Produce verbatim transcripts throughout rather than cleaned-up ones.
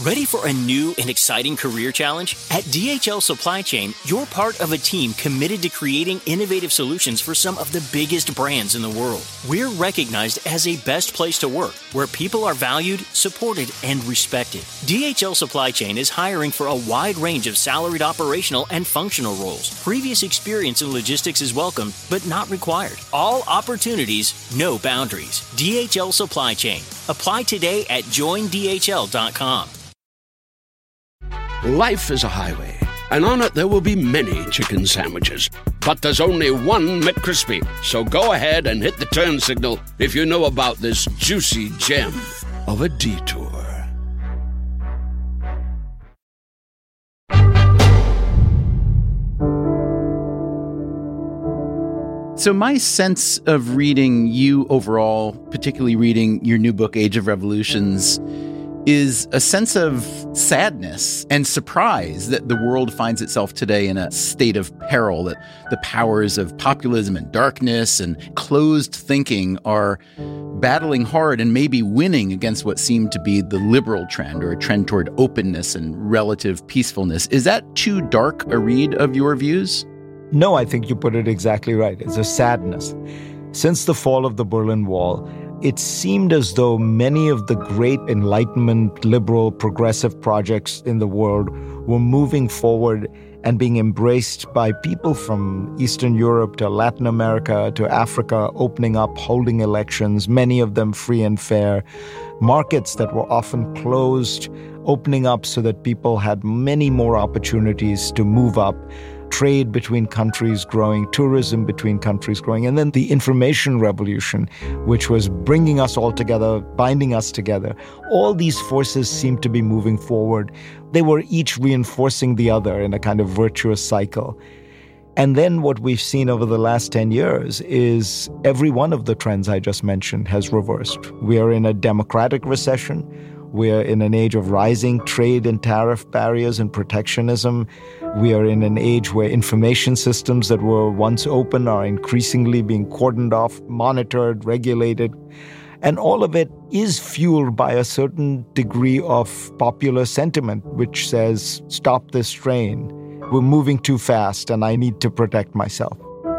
Ready for a new and exciting career challenge? At D H L Supply Chain, you're part of a team committed to creating innovative solutions for some of the biggest brands in the world. We're recognized as a best place to work, where people are valued, supported, and respected. D H L Supply Chain is hiring for a wide range of salaried operational and functional roles. Previous experience in logistics is welcome, but not required. All opportunities, no boundaries. D H L Supply Chain. Apply today at join D H L dot com. Life is a highway, and on it there will be many chicken sandwiches. But there's only one McCrispy. So go ahead and hit the turn signal if you know about this juicy gem of a detour. So my sense of reading you overall, particularly reading your new book, Age of Revolutions, is a sense of sadness and surprise that the world finds itself today in a state of peril, that the powers of populism and darkness and closed thinking are battling hard and maybe winning against what seemed to be the liberal trend, or a trend toward openness and relative peacefulness. Is that too dark a read of your views? No, I think you put it exactly right. It's a sadness. Since the fall of the Berlin Wall, it seemed as though many of the great Enlightenment, liberal, progressive projects in the world were moving forward and being embraced by people from Eastern Europe to Latin America to Africa, opening up, holding elections, many of them free and fair, markets that were often closed, opening up so that people had many more opportunities to move up, trade between countries growing, tourism between countries growing, and then the information revolution, which was bringing us all together, binding us together. All these forces seemed to be moving forward. They were each reinforcing the other in a kind of virtuous cycle. And then what we've seen over the last ten years is every one of the trends I just mentioned has reversed. We are in a democratic recession. We're in an age of rising trade and tariff barriers and protectionism. We are in an age where information systems that were once open are increasingly being cordoned off, monitored, regulated. And all of it is fueled by a certain degree of popular sentiment, which says, stop this train. We're moving too fast and I need to protect myself.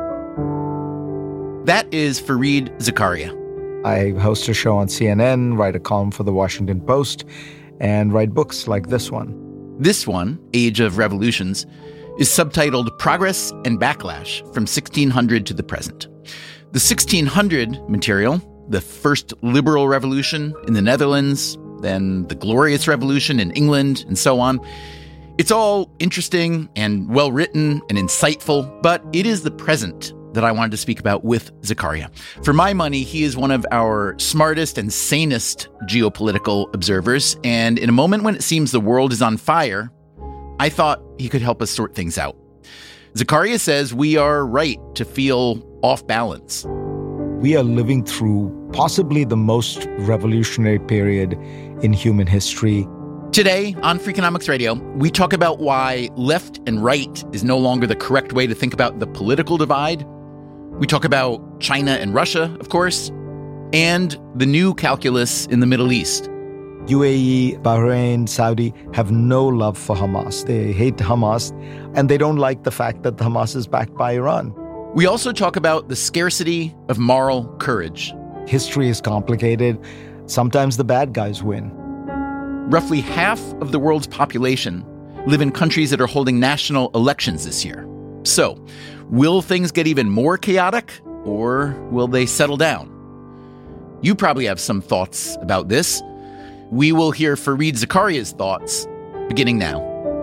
That is Fareed Zakaria. I host a show on C N N, write a column for the Washington Post, and write books like this one. This one, Age of Revolutions, is subtitled Progress and Backlash from sixteen hundred to the Present. The sixteen hundred material, the first liberal revolution in the Netherlands, then the Glorious Revolution in England, and so on. It's all interesting and well-written and insightful, but it is the present that I wanted to speak about with Zakaria. For my money, he is one of our smartest and sanest geopolitical observers, and in a moment when it seems the world is on fire, I thought he could help us sort things out. Zakaria says we are right to feel off balance. We are living through possibly the most revolutionary period in human history. Today on Freakonomics Radio, we talk about why left and right is no longer the correct way to think about the political divide. We talk about China and Russia, of course, and the new calculus in the Middle East. U A E, Bahrain, Saudi have no love for Hamas. They hate Hamas, and they don't like the fact that Hamas is backed by Iran. We also talk about the scarcity of moral courage. History is complicated. Sometimes the bad guys win. Roughly half of the world's population live in countries that are holding national elections this year. So, will things get even more chaotic, or will they settle down? You probably have some thoughts about this. We will hear Fareed Zakaria's thoughts beginning now.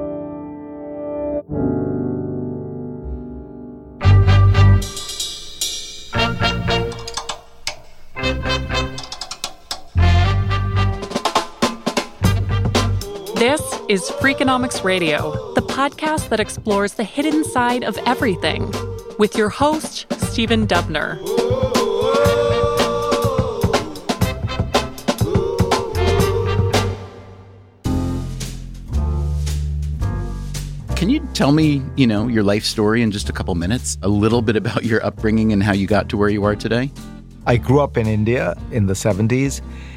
This is Freakonomics Radio, the podcast that explores the hidden side of everything, with your host, Stephen Dubner. Can you tell me, you know, your life story in just a couple minutes? A little bit about your upbringing and how you got to where you are today? I grew up in India in the seventies.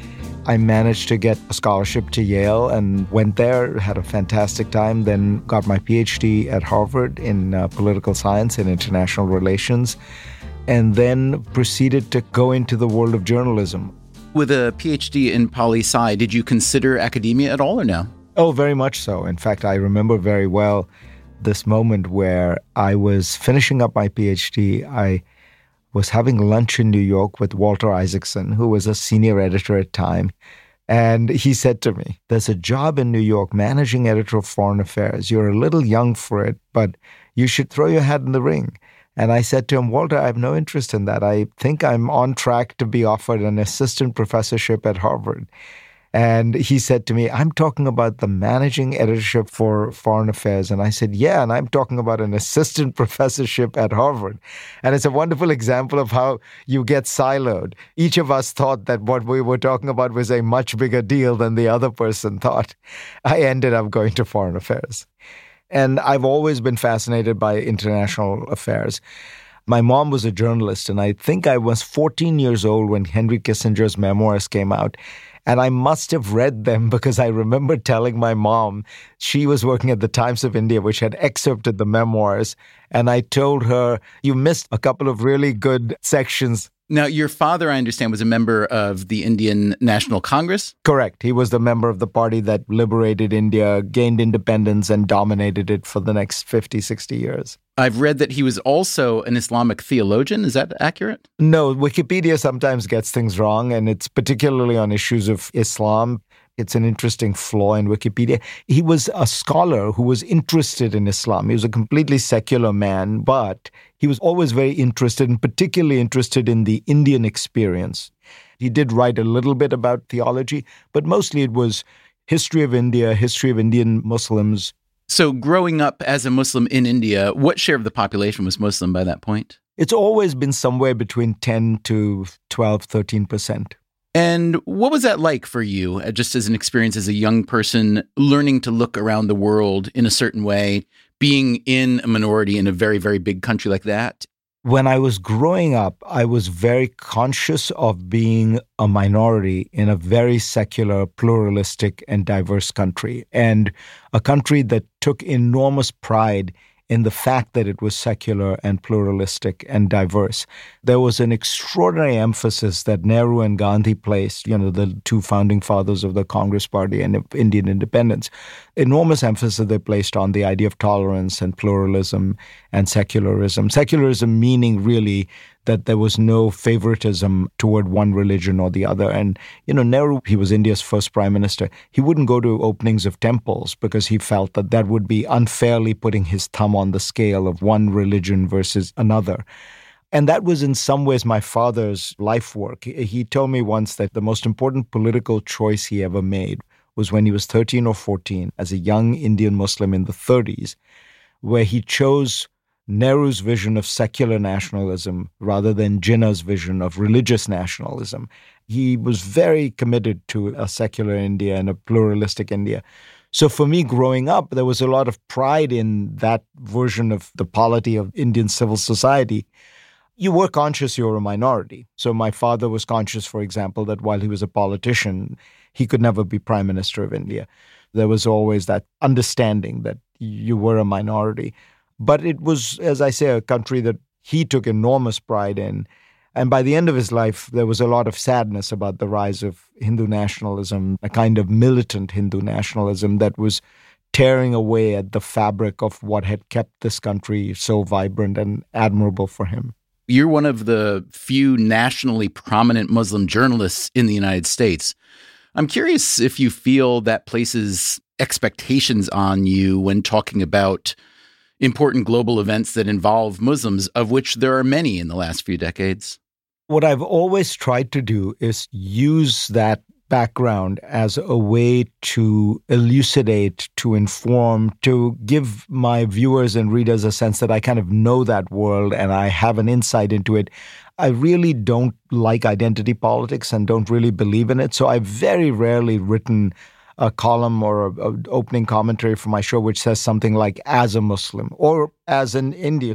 I managed to get a scholarship to Yale and went there, had a fantastic time, then got my P H D at Harvard in uh, political science and international relations, and then proceeded to go into the world of journalism. With a P H D in poli-sci, did you consider academia at all or no? Oh, very much so. In fact, I remember very well this moment where I was finishing up my P H D. I was having lunch in New York with Walter Isaacson, who was a senior editor at Time. And he said to me, there's a job in New York, managing editor of Foreign Affairs. You're a little young for it, but you should throw your hat in the ring. And I said to him, Walter, I have no interest in that. I think I'm on track to be offered an assistant professorship at Harvard. And he said to me, I'm talking about the managing editorship for Foreign Affairs. And I said, yeah, and I'm talking about an assistant professorship at Harvard. And it's a wonderful example of how you get siloed. Each of us thought that what we were talking about was a much bigger deal than the other person thought. I ended up going to Foreign Affairs. And I've always been fascinated by international affairs. My mom was a journalist, and I think I was fourteen years old when Henry Kissinger's memoirs came out. And I must have read them because I remember telling my mom, she was working at the Times of India, which had excerpted the memoirs. And I told her, you missed a couple of really good sections. Now, your father, I understand, was a member of the Indian National Congress? Correct. He was the member of the party that liberated India, gained independence, and dominated it for the next fifty, sixty years. I've read that he was also an Islamic theologian. Is that accurate? No, Wikipedia sometimes gets things wrong, and it's particularly on issues of Islam. It's an interesting flaw in Wikipedia. He was a scholar who was interested in Islam. He was a completely secular man, but he was always very interested, and particularly interested in the Indian experience. He did write a little bit about theology, but mostly it was history of India, history of Indian Muslims. So growing up as a Muslim in India, what share of the population was Muslim by that point? It's always been somewhere between ten to twelve, thirteen percent. And what was that like for you, just as an experience as a young person, learning to look around the world in a certain way, being in a minority in a very, very big country like that? When I was growing up, I was very conscious of being a minority in a very secular, pluralistic, and diverse country, and a country that took enormous pride in the fact that it was secular and pluralistic and diverse. There was an extraordinary emphasis that Nehru and Gandhi placed, you know, the two founding fathers of the Congress Party and of Indian independence, enormous emphasis they placed on the idea of tolerance and pluralism and secularism. Secularism meaning really that there was no favoritism toward one religion or the other. And, you know, Nehru, he was India's first prime minister. He wouldn't go to openings of temples because he felt that that would be unfairly putting his thumb on the scale of one religion versus another. And that was in some ways my father's life work. He told me once that the most important political choice he ever made was when he was thirteen or fourteen as a young Indian Muslim in the thirties, where he chose Nehru's vision of secular nationalism rather than Jinnah's vision of religious nationalism. He was very committed to a secular India and a pluralistic India. So for me, growing up, there was a lot of pride in that version of the polity of Indian civil society. You were conscious you were a minority. So my father was conscious, for example, that while he was a politician, he could never be prime minister of India. There was always that understanding that you were a minority. But it was, as I say, a country that he took enormous pride in. And by the end of his life, there was a lot of sadness about the rise of Hindu nationalism, a kind of militant Hindu nationalism that was tearing away at the fabric of what had kept this country so vibrant and admirable for him. You're one of the few nationally prominent Muslim journalists in the United States. I'm curious if you feel that places expectations on you when talking about important global events that involve Muslims, of which there are many in the last few decades. What I've always tried to do is use that background as a way to elucidate, to inform, to give my viewers and readers a sense that I kind of know that world and I have an insight into it. I really don't like identity politics and don't really believe in it, so I've very rarely written a column or an opening commentary for my show which says something like, as a Muslim or as an Indian.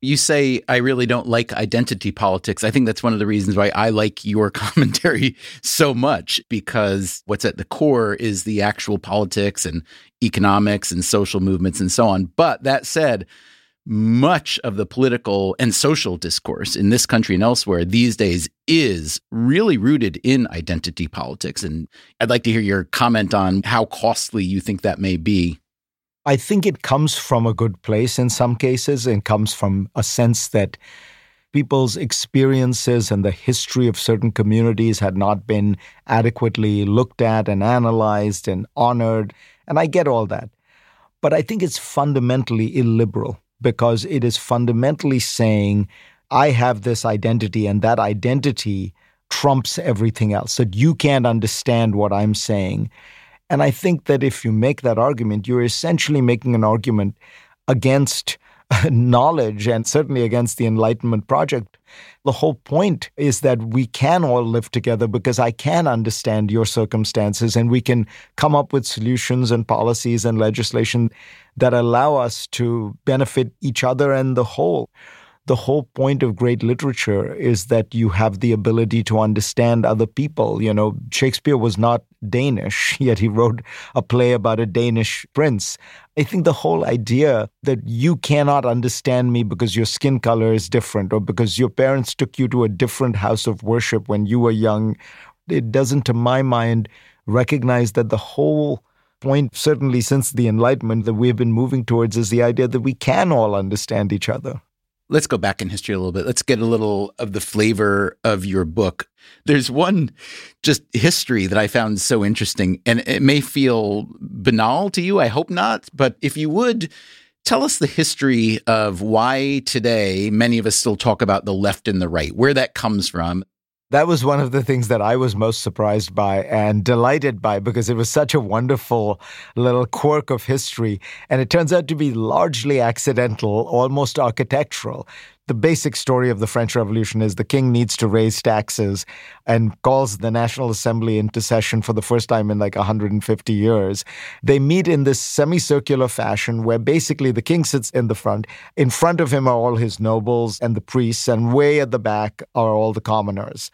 You say, I really don't like identity politics. I think that's one of the reasons why I like your commentary so much, because what's at the core is the actual politics and economics and social movements and so on. But that said, much of the political and social discourse in this country and elsewhere these days is really rooted in identity politics. And I'd like to hear your comment on how costly you think that may be. I think it comes from a good place in some cases, and comes from a sense that people's experiences and the history of certain communities had not been adequately looked at and analyzed and honored. And I get all that. But I think it's fundamentally illiberal, because it is fundamentally saying, I have this identity, and that identity trumps everything else, that you can't understand what I'm saying. And I think that if you make that argument, you're essentially making an argument against knowledge, and certainly against the Enlightenment project. The whole point is that we can all live together because I can understand your circumstances, and we can come up with solutions and policies and legislation that allow us to benefit each other and the whole. The whole point of great literature is that you have the ability to understand other people. You know, Shakespeare was not Danish, yet he wrote a play about a Danish prince. I think the whole idea that you cannot understand me because your skin color is different, or because your parents took you to a different house of worship when you were young, it doesn't, to my mind, recognize that the whole point, certainly since the Enlightenment, that we've been moving towards is the idea that we can all understand each other. Let's go back in history a little bit. Let's get a little of the flavor of your book. There's one just history that I found so interesting, and it may feel banal to you. I hope not. But if you would, tell us the history of why today many of us still talk about the left and the right, where that comes from. That was one of the things that I was most surprised by and delighted by, because it was such a wonderful little quirk of history. And it turns out to be largely accidental, almost architectural. The basic story of the French Revolution is the king needs to raise taxes and calls the National Assembly into session for the first time in like one hundred fifty years. They meet in this semicircular fashion where basically the king sits in the front. In front of him are all his nobles and the priests, and way at the back are all the commoners.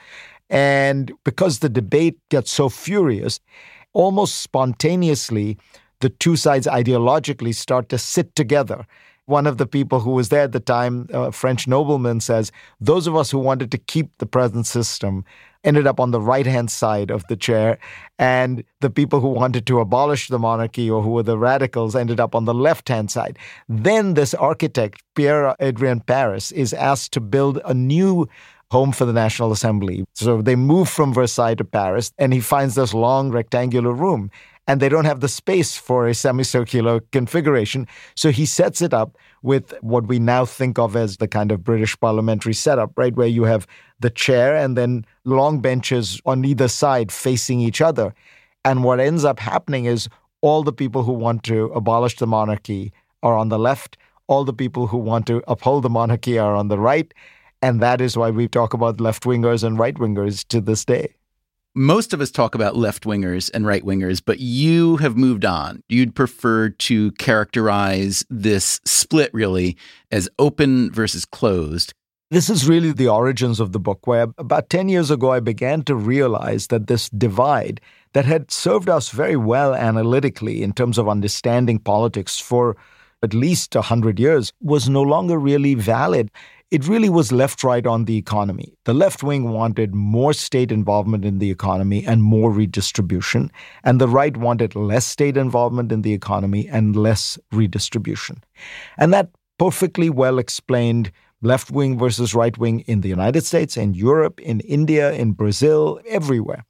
And because the debate gets so furious, almost spontaneously, the two sides ideologically start to sit together. One of the people who was there at the time, a French nobleman, says, those of us who wanted to keep the present system ended up on the right-hand side of the chair, and the people who wanted to abolish the monarchy, or who were the radicals, ended up on the left-hand side. Then this architect, Pierre-Adrien Paris, is asked to build a new home for the National Assembly. So they move from Versailles to Paris, and he finds this long rectangular room. And they don't have the space for a semicircular configuration. So he sets it up with what we now think of as the kind of British parliamentary setup, right, where you have the chair and then long benches on either side facing each other. And what ends up happening is all the people who want to abolish the monarchy are on the left. All the people who want to uphold the monarchy are on the right. And that is why we talk about left-wingers and right-wingers to this day. Most of us talk about left-wingers and right-wingers, but you have moved on. You'd prefer to characterize this split, really, as open versus closed. This is really the origins of the book, where about ten years ago, I began to realize that this divide that had served us very well analytically in terms of understanding politics for at least one hundred years was no longer really valid. It really was left-right on the economy. The left wing wanted more state involvement in the economy and more redistribution, and the right wanted less state involvement in the economy and less redistribution. And that perfectly well explained left wing versus right wing in the United States, in Europe, in India, in Brazil, everywhere.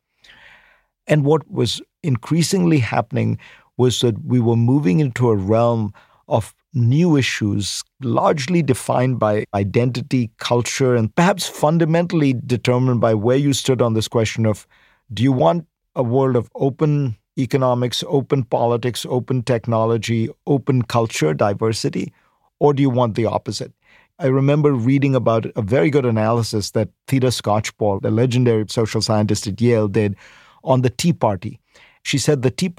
And what was increasingly happening was that we were moving into a realm of new issues, largely defined by identity, culture, and perhaps fundamentally determined by where you stood on this question of, do you want a world of open economics, open politics, open technology, open culture, diversity, or do you want the opposite? I remember reading about a very good analysis that Theda Skocpol, the legendary social scientist at Yale, did on the Tea Party. She said the Tea Party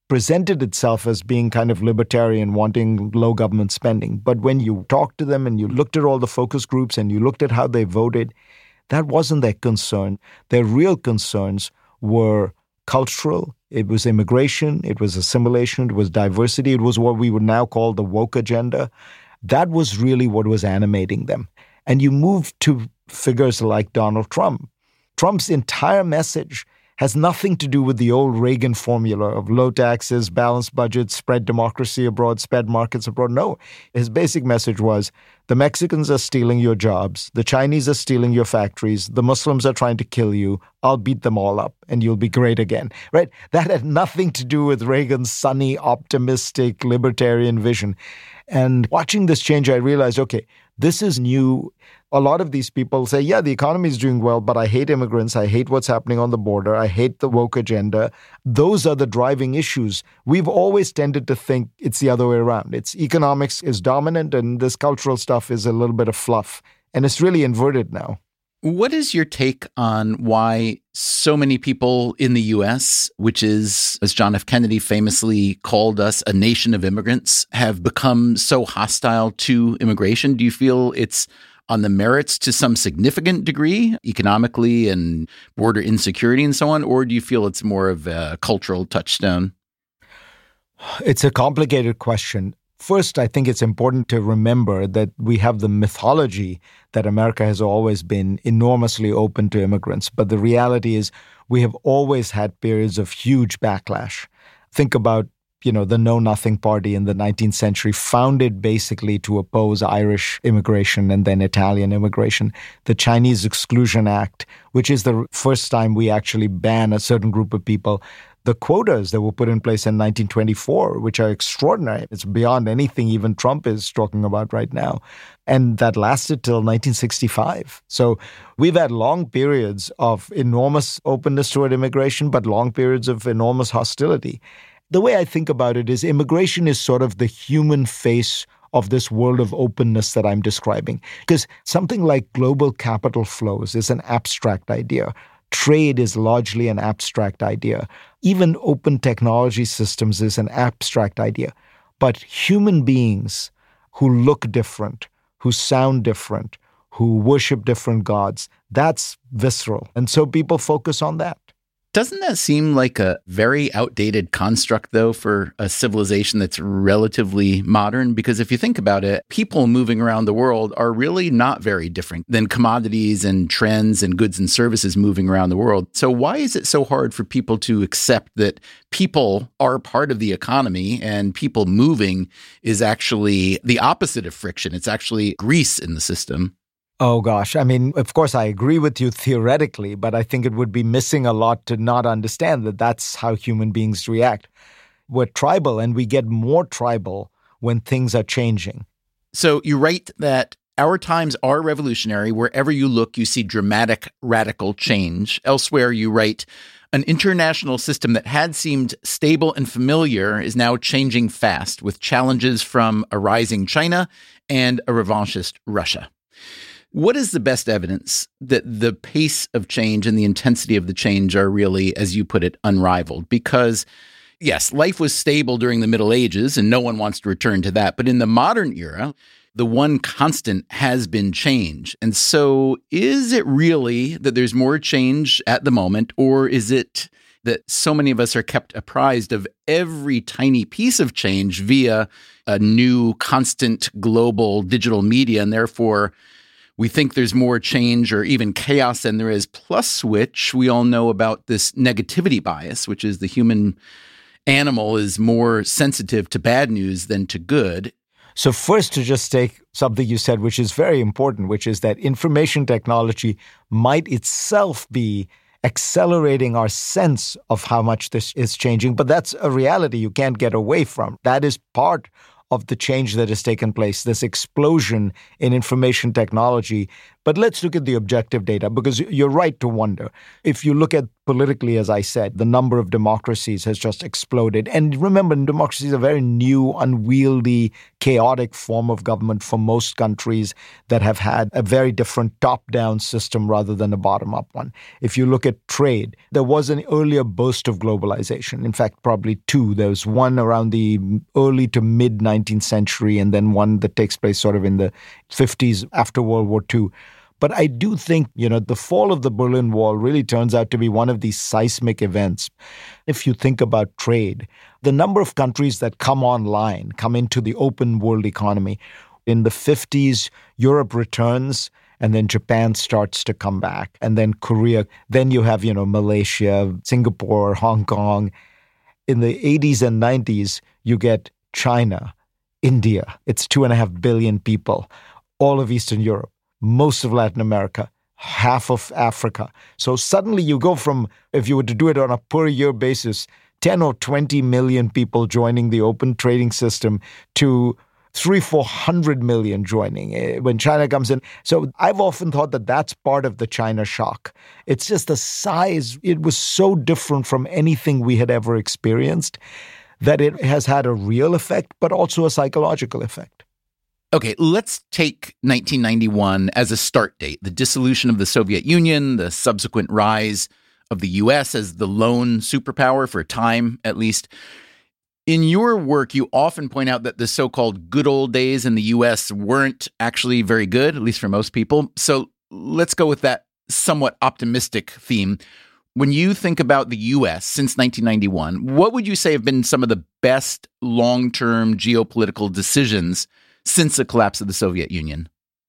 presented itself as being kind of libertarian, wanting low government spending. But when you talked to them and you looked at all the focus groups and you looked at how they voted, that wasn't their concern. Their real concerns were cultural. It was immigration. It was assimilation. It was diversity. It was what we would now call the woke agenda. That was really what was animating them. And you move to figures like Donald Trump. Trump's entire message has nothing to do with the old Reagan formula of low taxes, balanced budgets, spread democracy abroad, spread markets abroad. No, his basic message was the Mexicans are stealing your jobs, the Chinese are stealing your factories, the Muslims are trying to kill you, I'll beat them all up and you'll be great again, right? That had nothing to do with Reagan's sunny, optimistic, libertarian vision. And watching this change, I realized, okay, this is new. A lot of these people say, yeah, the economy is doing well, but I hate immigrants. I hate what's happening on the border. I hate the woke agenda. Those are the driving issues. We've always tended to think it's the other way around. It's economics is dominant and this cultural stuff is a little bit of fluff. And it's really inverted now. What is your take on why so many people in the U S, which is, as John F. Kennedy famously called us, a nation of immigrants, have become so hostile to immigration? Do you feel it's on the merits to some significant degree, economically and border insecurity and so on, or do you feel it's more of a cultural touchstone? It's a complicated question. First, I think it's important to remember that we have the mythology that America has always been enormously open to immigrants. But the reality is we have always had periods of huge backlash. Think about, you know, the Know Nothing Party in the nineteenth century, founded basically to oppose Irish immigration and then Italian immigration. The Chinese Exclusion Act, which is the first time we actually ban a certain group of people. The quotas that were put in place in nineteen twenty-four, which are extraordinary. It's beyond anything even Trump is talking about right now. And that lasted till nineteen sixty-five. So we've had long periods of enormous openness toward immigration, but long periods of enormous hostility. The way I think about it is immigration is sort of the human face of this world of openness that I'm describing. Because something like global capital flows is an abstract idea. Trade is largely an abstract idea. Even open technology systems is an abstract idea. But human beings who look different, who sound different, who worship different gods, that's visceral. And so people focus on that. Doesn't that seem like a very outdated construct, though, for a civilization that's relatively modern? Because if you think about it, people moving around the world are really not very different than commodities and trends and goods and services moving around the world. So why is it so hard for people to accept that people are part of the economy and people moving is actually the opposite of friction? It's actually grease in the system. Oh, gosh. I mean, of course, I agree with you theoretically, but I think it would be missing a lot to not understand that that's how human beings react. We're tribal, and we get more tribal when things are changing. So you write that our times are revolutionary. Wherever you look, you see dramatic, radical change. Elsewhere, you write, an international system that had seemed stable and familiar is now changing fast, with challenges from a rising China and a revanchist Russia. What is the best evidence that the pace of change and the intensity of the change are really, as you put it, unrivaled? Because, yes, life was stable during the Middle Ages, and no one wants to return to that. But in the modern era, the one constant has been change. And so is it really that there's more change at the moment, or is it that so many of us are kept apprised of every tiny piece of change via a new, constant, global digital media, and therefore we think there's more change or even chaos than there is, plus which we all know about this negativity bias, which is the human animal is more sensitive to bad news than to good. So first, to just take something you said, which is very important, which is that information technology might itself be accelerating our sense of how much this is changing. But that's a reality you can't get away from. That is part of the change that has taken place, this explosion in information technology. But let's look at the objective data, because you're right to wonder. If you look at politically, as I said, the number of democracies has just exploded. And remember, democracy is a very new, unwieldy, chaotic form of government for most countries that have had a very different top-down system rather than a bottom-up one. If you look at trade, there was an earlier burst of globalization. In fact, probably two. There was one around the early to mid-nineteenth century, and then one that takes place sort of in the fifties after World War Two. But I do think, you know, the fall of the Berlin Wall really turns out to be one of these seismic events. If you think about trade, the number of countries that come online, come into the open world economy, in the fifties, Europe returns, and then Japan starts to come back, and then Korea. Then you have, you know, Malaysia, Singapore, Hong Kong. In the eighties and nineties, you get China, India. It's two and a half billion people, all of Eastern Europe, most of Latin America, half of Africa. So suddenly you go from, if you were to do it on a per year basis, ten or twenty million people joining the open trading system to three, four hundred million joining when China comes in. So I've often thought that that's part of the China shock. It's just the size. It was so different from anything we had ever experienced that it has had a real effect, but also a psychological effect. Okay, let's take nineteen ninety-one as a start date, the dissolution of the Soviet Union, the subsequent rise of the U S as the lone superpower for a time, at least. In your work, you often point out that the so-called good old days in the U S weren't actually very good, at least for most people. So let's go with that somewhat optimistic theme. When you think about the U S since nineteen ninety-one, what would you say have been some of the best long-term geopolitical decisions since the collapse of the Soviet Union?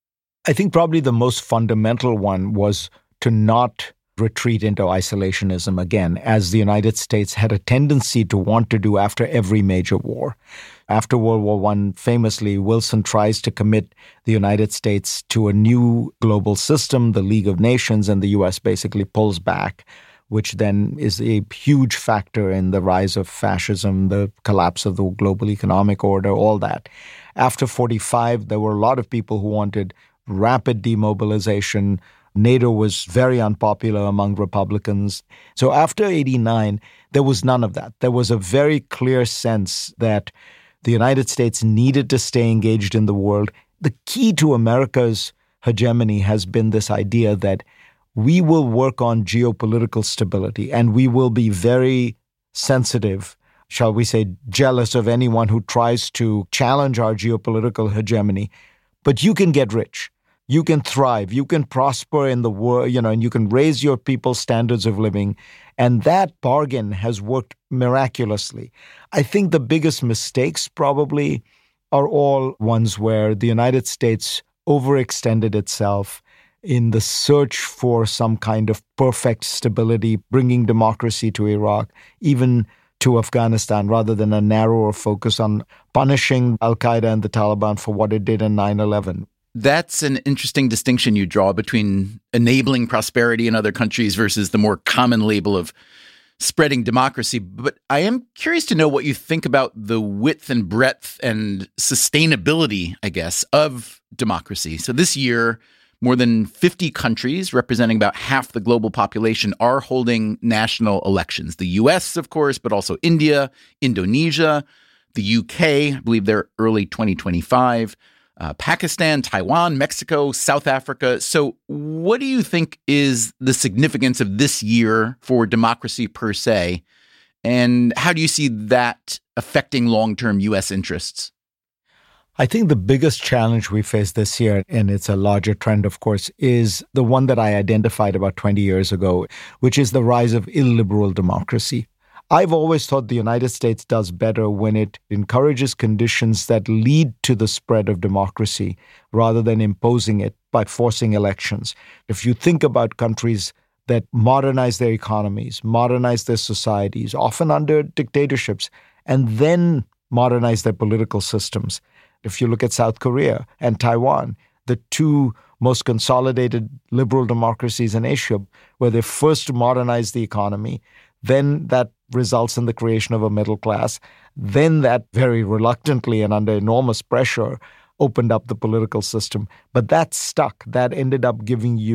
I think probably the most fundamental one was to not retreat into isolationism again, as the United States had a tendency to want to do after every major war. After World War One, famously, Wilson tries to commit the United States to a new global system, the League of Nations, and the U S basically pulls back, which then is a huge factor in the rise of fascism, the collapse of the global economic order, all that. After forty-five, there were a lot of people who wanted rapid demobilization. NATO was very unpopular among Republicans. So after eighty-nine, there was none of that. There was a very clear sense that the United States needed to stay engaged in the world. The key to America's hegemony has been this idea that we will work on geopolitical stability and we will be very sensitive, shall we say, jealous of anyone who tries to challenge our geopolitical hegemony. But you can get rich. You can thrive, you can prosper in the world, you know, and you can raise your people's standards of living. And that bargain has worked miraculously. I think the biggest mistakes probably are all ones where the United States overextended itself in the search for some kind of perfect stability, bringing democracy to Iraq, even to Afghanistan, rather than a narrower focus on punishing al-Qaeda and the Taliban for what it did in nine eleven. That's an interesting distinction you draw between enabling prosperity in other countries versus the more common label of spreading democracy. But I am curious to know what you think about the width and breadth and sustainability, I guess, of democracy. So this year, more than fifty countries representing about half the global population are holding national elections. The U S, of course, but also India, Indonesia, the U K, I believe they're early twenty twenty-five. Uh, Pakistan, Taiwan, Mexico, South Africa. So what do you think is the significance of this year for democracy per se? And how do you see that affecting long-term U S interests? I think the biggest challenge we face this year, and it's a larger trend, of course, is the one that I identified about twenty years ago, which is the rise of illiberal democracy. I've always thought the United States does better when it encourages conditions that lead to the spread of democracy rather than imposing it by forcing elections. If you think about countries that modernize their economies, modernize their societies, often under dictatorships, and then modernize their political systems. If you look at South Korea and Taiwan, the two most consolidated liberal democracies in Asia, where they first modernized the economy, then that results in the creation of a middle class. Then that very reluctantly and under enormous pressure opened up the political system. But that stuck. That ended up giving you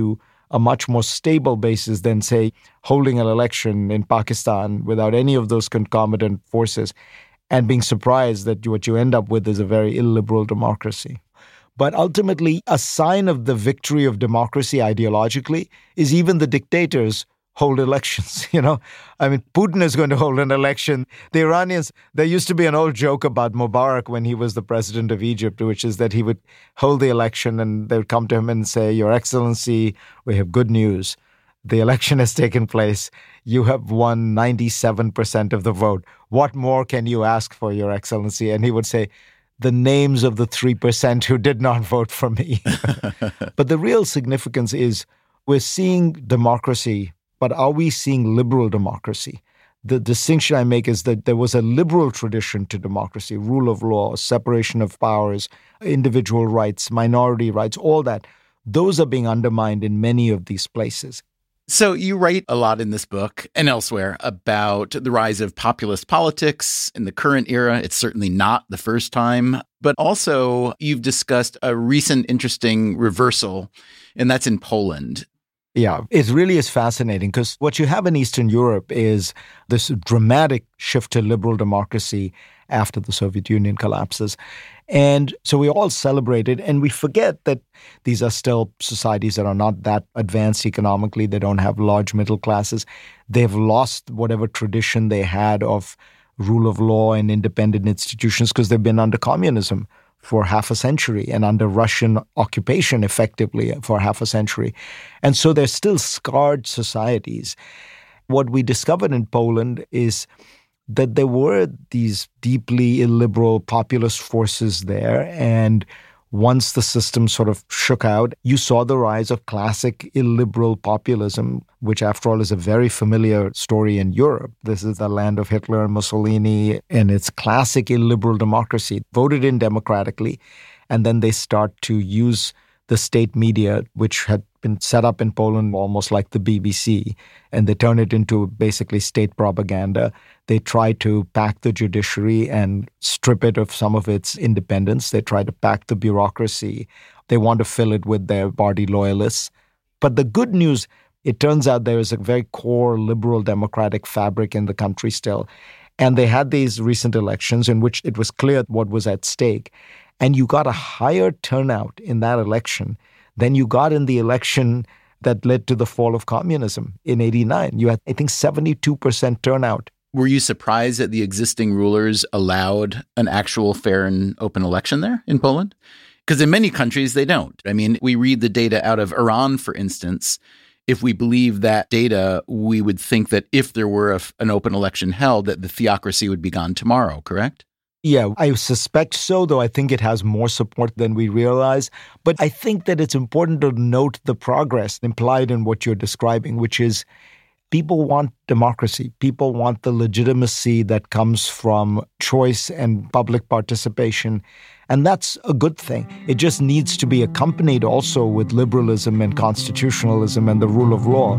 a much more stable basis than, say, holding an election in Pakistan without any of those concomitant forces and being surprised that what you end up with is a very illiberal democracy. But ultimately, a sign of the victory of democracy ideologically is even the dictators hold elections. You know, I mean, Putin is going to hold an election. The Iranians, there used to be an old joke about Mubarak when he was the president of Egypt, which is that he would hold the election and they would come to him and say, Your Excellency, we have good news. The election has taken place. You have won ninety-seven percent of the vote. What more can you ask for, Your Excellency? And he would say, the names of the three percent who did not vote for me. But the real significance is we're seeing democracy, but are we seeing liberal democracy? The distinction I make is that there was a liberal tradition to democracy, rule of law, separation of powers, individual rights, minority rights, all that. Those are being undermined in many of these places. So you write a lot in this book and elsewhere about the rise of populist politics in the current era. It's certainly not the first time, but also you've discussed a recent interesting reversal, and that's in Poland. Yeah, it really is fascinating because what you have in Eastern Europe is this dramatic shift to liberal democracy after the Soviet Union collapses. And so we all celebrate it, and we forget that these are still societies that are not that advanced economically. They don't have large middle classes. They've lost whatever tradition they had of rule of law and independent institutions because they've been under communism for half a century and under Russian occupation effectively for half a century. And so they're still scarred societies. What we discovered in Poland is that there were these deeply illiberal populist forces there. And once the system sort of shook out, you saw the rise of classic illiberal populism, which after all is a very familiar story in Europe. This is the land of Hitler and Mussolini, and it's classic illiberal democracy, voted in democratically. And then they start to use the state media, which had been set up in Poland almost like the B B C, and they turn it into basically state propaganda. They try to pack the judiciary and strip it of some of its independence. They try to pack the bureaucracy. They want to fill it with their party loyalists. But the good news, it turns out there is a very core liberal democratic fabric in the country still. And they had these recent elections in which it was clear what was at stake. And you got a higher turnout in that election than you got in the election that led to the fall of communism in eighty-nine. You had, I think, seventy-two percent turnout. Were you surprised that the existing rulers allowed an actual fair and open election there in Poland? Because in many countries, they don't. I mean, we read the data out of Iran, for instance. If we believe that data, we would think that if there were a, an open election held, that the theocracy would be gone tomorrow, correct? Yeah, I suspect so, though I think it has more support than we realize. But I think that it's important to note the progress implied in what you're describing, which is people want democracy. People want the legitimacy that comes from choice and public participation. And that's a good thing. It just needs to be accompanied also with liberalism and constitutionalism and the rule of law.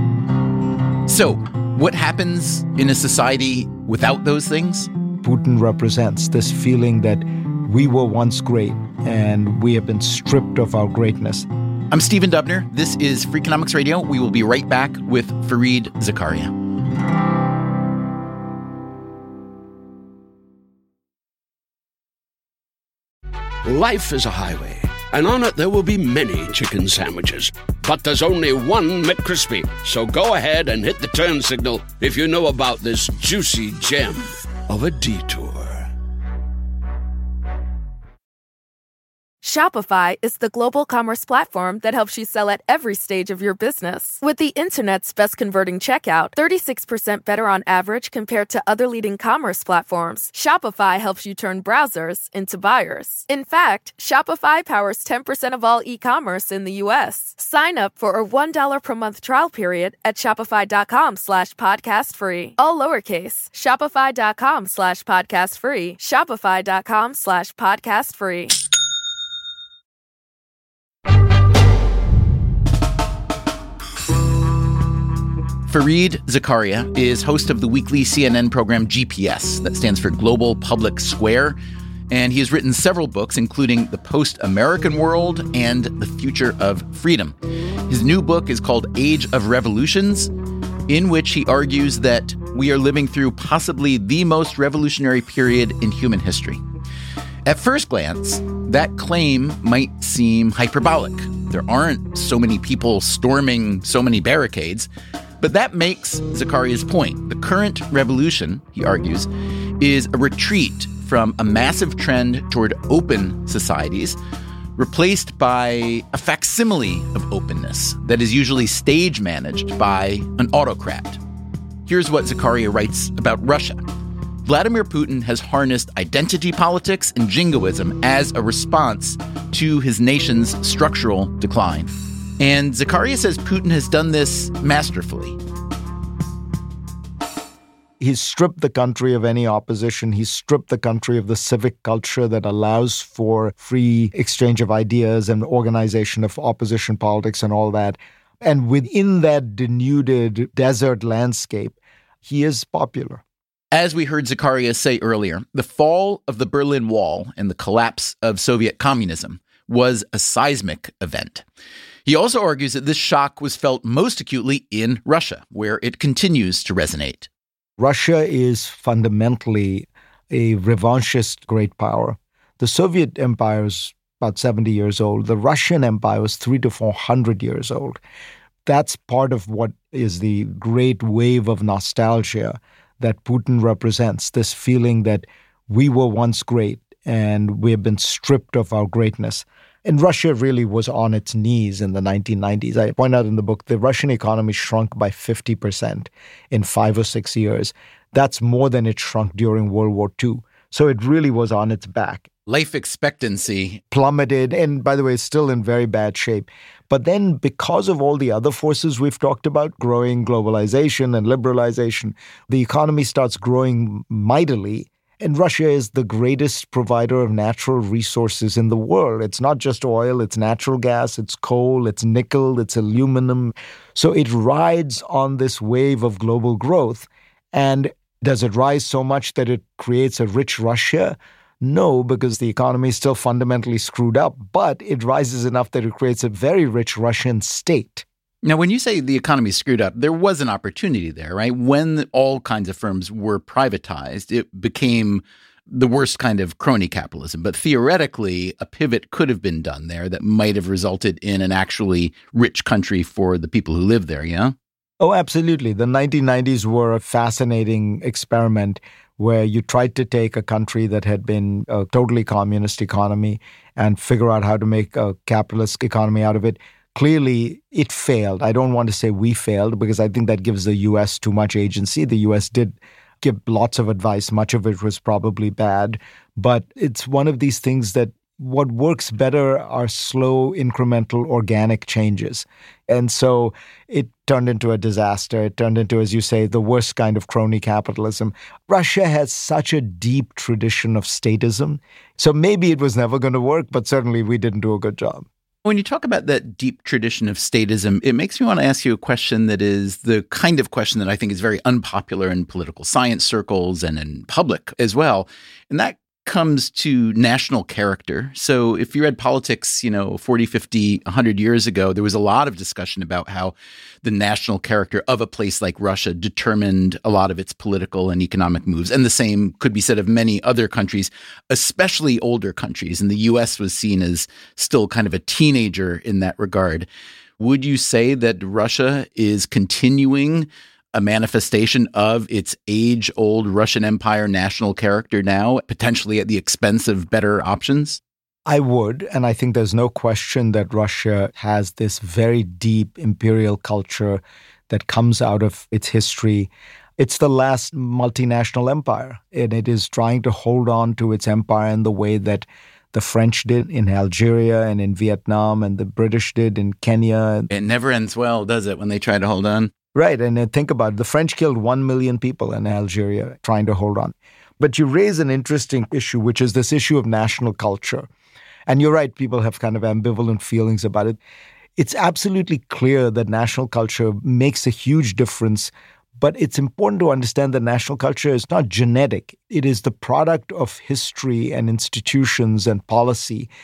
So, what happens in a society without those things? Putin represents this feeling that we were once great and we have been stripped of our greatness. I'm Stephen Dubner. This is Freakonomics Radio. We will be right back with Fareed Zakaria. Life is a highway, and on it there will be many chicken sandwiches. But there's only one McCrispy. So go ahead and hit the turn signal if you know about this juicy gem of a detour. Shopify is the global commerce platform that helps you sell at every stage of your business. With the internet's best converting checkout, thirty-six percent better on average compared to other leading commerce platforms, Shopify helps you turn browsers into buyers. In fact, Shopify powers ten percent of all e-commerce in the U S. Sign up for a one dollar per month trial period at shopify.com slash podcast free. All lowercase, shopify.com slash podcast free, shopify.com slash podcast free. Fareed Zakaria is host of the weekly C N N program G P S, that stands for Global Public Square, and he has written several books, including The Post-American World and The Future of Freedom. His new book is called Age of Revolutions, in which he argues that we are living through possibly the most revolutionary period in human history. At first glance, that claim might seem hyperbolic. There aren't so many people storming so many barricades. But that makes Zacaria's point. The current revolution, he argues, is a retreat from a massive trend toward open societies, replaced by a facsimile of openness that is usually stage managed by an autocrat. Here's what Zaccaria writes about Russia. Vladimir Putin has harnessed identity politics and jingoism as a response to his nation's structural decline. And Zaccaria says Putin has done this masterfully. He's stripped the country of any opposition. He's stripped the country of the civic culture that allows for free exchange of ideas and organization of opposition politics and all that. And within that denuded desert landscape, he is popular. As we heard Zaccaria say earlier, the fall of the Berlin Wall and the collapse of Soviet communism was a seismic event. He also argues that this shock was felt most acutely in Russia, where it continues to resonate. Russia is fundamentally a revanchist great power. The Soviet Empire is about seventy years old. The Russian Empire was three to four hundred years old. That's part of what is the great wave of nostalgia that Putin represents, this feeling that we were once great and we have been stripped of our greatness. And Russia really was on its knees in the nineteen nineties. I point out in the book, the Russian economy shrunk by fifty percent in five or six years. That's more than it shrunk during World War Two. So it really was on its back. Life expectancy plummeted, and by the way, still in very bad shape. But then because of all the other forces we've talked about, growing globalization and liberalization, the economy starts growing mightily. And Russia is the greatest provider of natural resources in the world. It's not just oil, it's natural gas, it's coal, it's nickel, it's aluminum. So it rides on this wave of global growth. And does it rise so much that it creates a rich Russia? No, because the economy is still fundamentally screwed up. But it rises enough that it creates a very rich Russian state. Now, when you say the economy screwed up, there was an opportunity there, right? When all kinds of firms were privatized, it became the worst kind of crony capitalism. But theoretically, a pivot could have been done there that might have resulted in an actually rich country for the people who live there, yeah? Oh, absolutely. The nineteen nineties were a fascinating experiment where you tried to take a country that had been a totally communist economy and figure out how to make a capitalist economy out of it. Clearly, it failed. I don't want to say we failed because I think that gives the U S too much agency. The U S did give lots of advice. Much of it was probably bad. But it's one of these things that what works better are slow, incremental, organic changes. And so it turned into a disaster. It turned into, as you say, the worst kind of crony capitalism. Russia has such a deep tradition of statism. So maybe it was never going to work, but certainly we didn't do a good job. When you talk about that deep tradition of statism, it makes me want to ask you a question that is the kind of question that I think is very unpopular in political science circles and in public as well. And that comes to national character. So if you read politics, you know, forty, fifty, one hundred years ago, there was a lot of discussion about how the national character of a place like Russia determined a lot of its political and economic moves. And the same could be said of many other countries, especially older countries. And the U S was seen as still kind of a teenager in that regard. Would you say that Russia is continuing a manifestation of its age-old Russian Empire national character now, potentially at the expense of better options? I would, and I think there's no question that Russia has this very deep imperial culture that comes out of its history. It's the last multinational empire, and it is trying to hold on to its empire in the way that the French did in Algeria and in Vietnam, and the British did in Kenya. It never ends well, does it, when they try to hold on? Right, and think about it. The French killed one million people in Algeria trying to hold on. But you raise an interesting issue, which is this issue of national culture. And you're right, people have kind of ambivalent feelings about it. It's absolutely clear that national culture makes a huge difference, but it's important to understand that national culture is not genetic. It is the product of history and institutions and policy.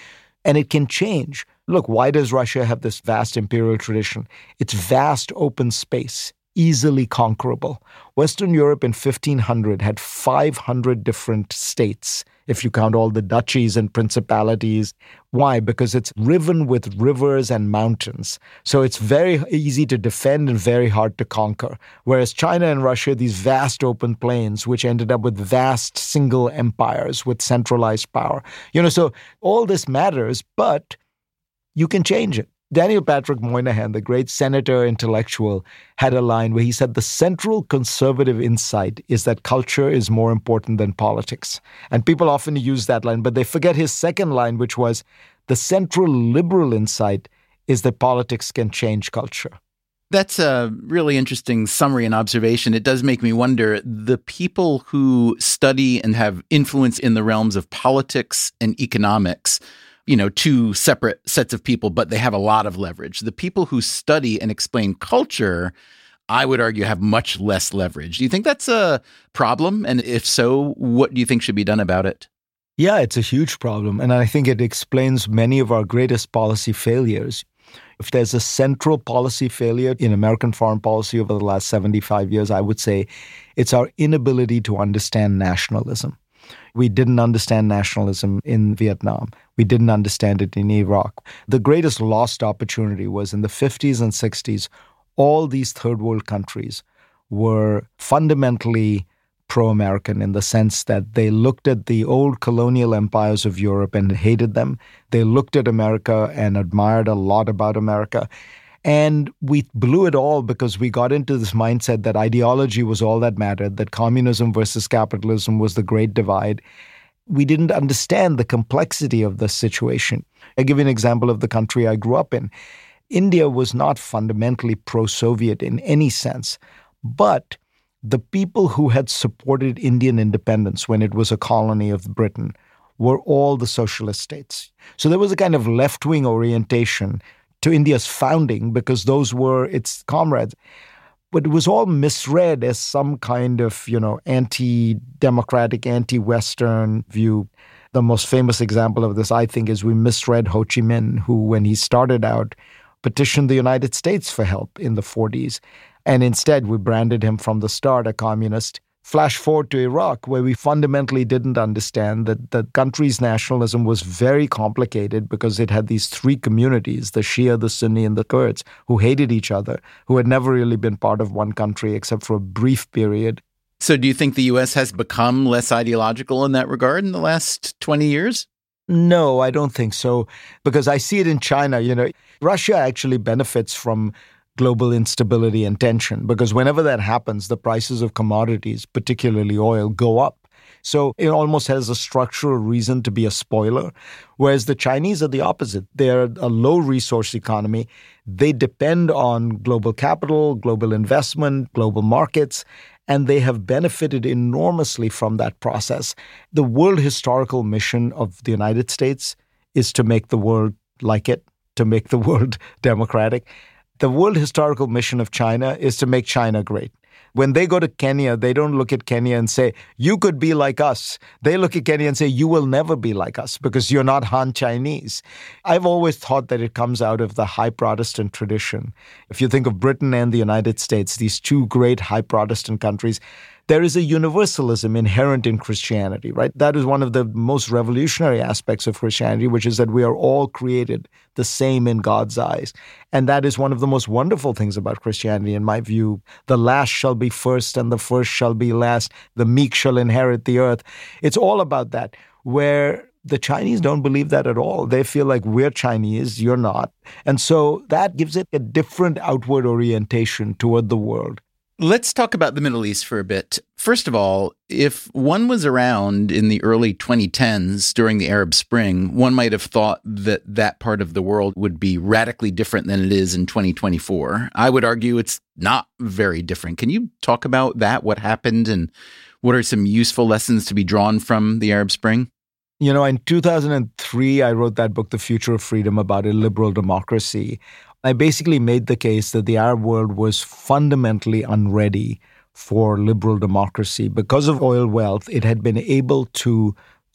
And it can change. Look, why does Russia have this vast imperial tradition? It's vast open space, easily conquerable. Western Europe in fifteen hundred had five hundred different states, if you count all the duchies and principalities. Why? Because it's riven with rivers and mountains. So it's very easy to defend and very hard to conquer. Whereas China and Russia, these vast open plains, which ended up with vast single empires with centralized power. You know, so all this matters, but you can change it. Daniel Patrick Moynihan, the great senator intellectual, had a line where he said the central conservative insight is that culture is more important than politics. And people often use that line, but they forget his second line, which was the central liberal insight is that politics can change culture. That's a really interesting summary and observation. It does make me wonder, the people who study and have influence in the realms of politics and economics, you know, two separate sets of people, but they have a lot of leverage. The people who study and explain culture, I would argue, have much less leverage. Do you think that's a problem? And if so, what do you think should be done about it? Yeah, it's a huge problem. And I think it explains many of our greatest policy failures. If there's a central policy failure in American foreign policy over the last seventy-five years, I would say it's our inability to understand nationalism. We didn't understand nationalism in Vietnam. We didn't understand it in Iraq. The greatest lost opportunity was in the fifties and sixties, all these third world countries were fundamentally pro-American in the sense that they looked at the old colonial empires of Europe and hated them. They looked at America and admired a lot about America. And we blew it all because we got into this mindset that ideology was all that mattered, that communism versus capitalism was the great divide. We didn't understand the complexity of the situation. I'll give you an example of the country I grew up in. India was not fundamentally pro-Soviet in any sense, but the people who had supported Indian independence when it was a colony of Britain were all the socialist states. So there was a kind of left-wing orientation to India's founding because those were its comrades. But it was all misread as some kind of, you know, anti-democratic, anti-Western view. The most famous example of this, I think, is we misread Ho Chi Minh, who, when he started out, petitioned the United States for help in the forties. And instead, we branded him from the start a communist. Flash forward to Iraq, where we fundamentally didn't understand that the country's nationalism was very complicated because it had these three communities, the Shia, the Sunni, and the Kurds, who hated each other, who had never really been part of one country except for a brief period. So do you think the U S has become less ideological in that regard in the last twenty years? No, I don't think so, because I see it in China. You know, Russia actually benefits from global instability and tension, because whenever that happens, the prices of commodities, particularly oil, go up. So it almost has a structural reason to be a spoiler, whereas the Chinese are the opposite. They're a low-resource economy. They depend on global capital, global investment, global markets, and they have benefited enormously from that process. The world historical mission of the United States is to make the world like it, to make the world democratic. The world historical mission of China is to make China great. When they go to Kenya, they don't look at Kenya and say, you could be like us. They look at Kenya and say, you will never be like us because you're not Han Chinese. I've always thought that it comes out of the high Protestant tradition. If you think of Britain and the United States, these two great high Protestant countries, there is a universalism inherent in Christianity, right? That is one of the most revolutionary aspects of Christianity, which is that we are all created the same in God's eyes. And that is one of the most wonderful things about Christianity, in my view. The last shall be first and the first shall be last. The meek shall inherit the earth. It's all about that, where the Chinese don't believe that at all. They feel like we're Chinese, you're not. And so that gives it a different outward orientation toward the world. Let's talk about the Middle East for a bit. First of all, if one was around in the early twenty tens during the Arab Spring, one might have thought that that part of the world would be radically different than it is in twenty twenty-four. I would argue it's not very different. Can you talk about that, what happened, and what are some useful lessons to be drawn from the Arab Spring? You know, in two thousand three, I wrote that book, The Future of Freedom, about a liberal democracy. I basically made the case that the Arab world was fundamentally unready for liberal democracy. Because of oil wealth, it had been able to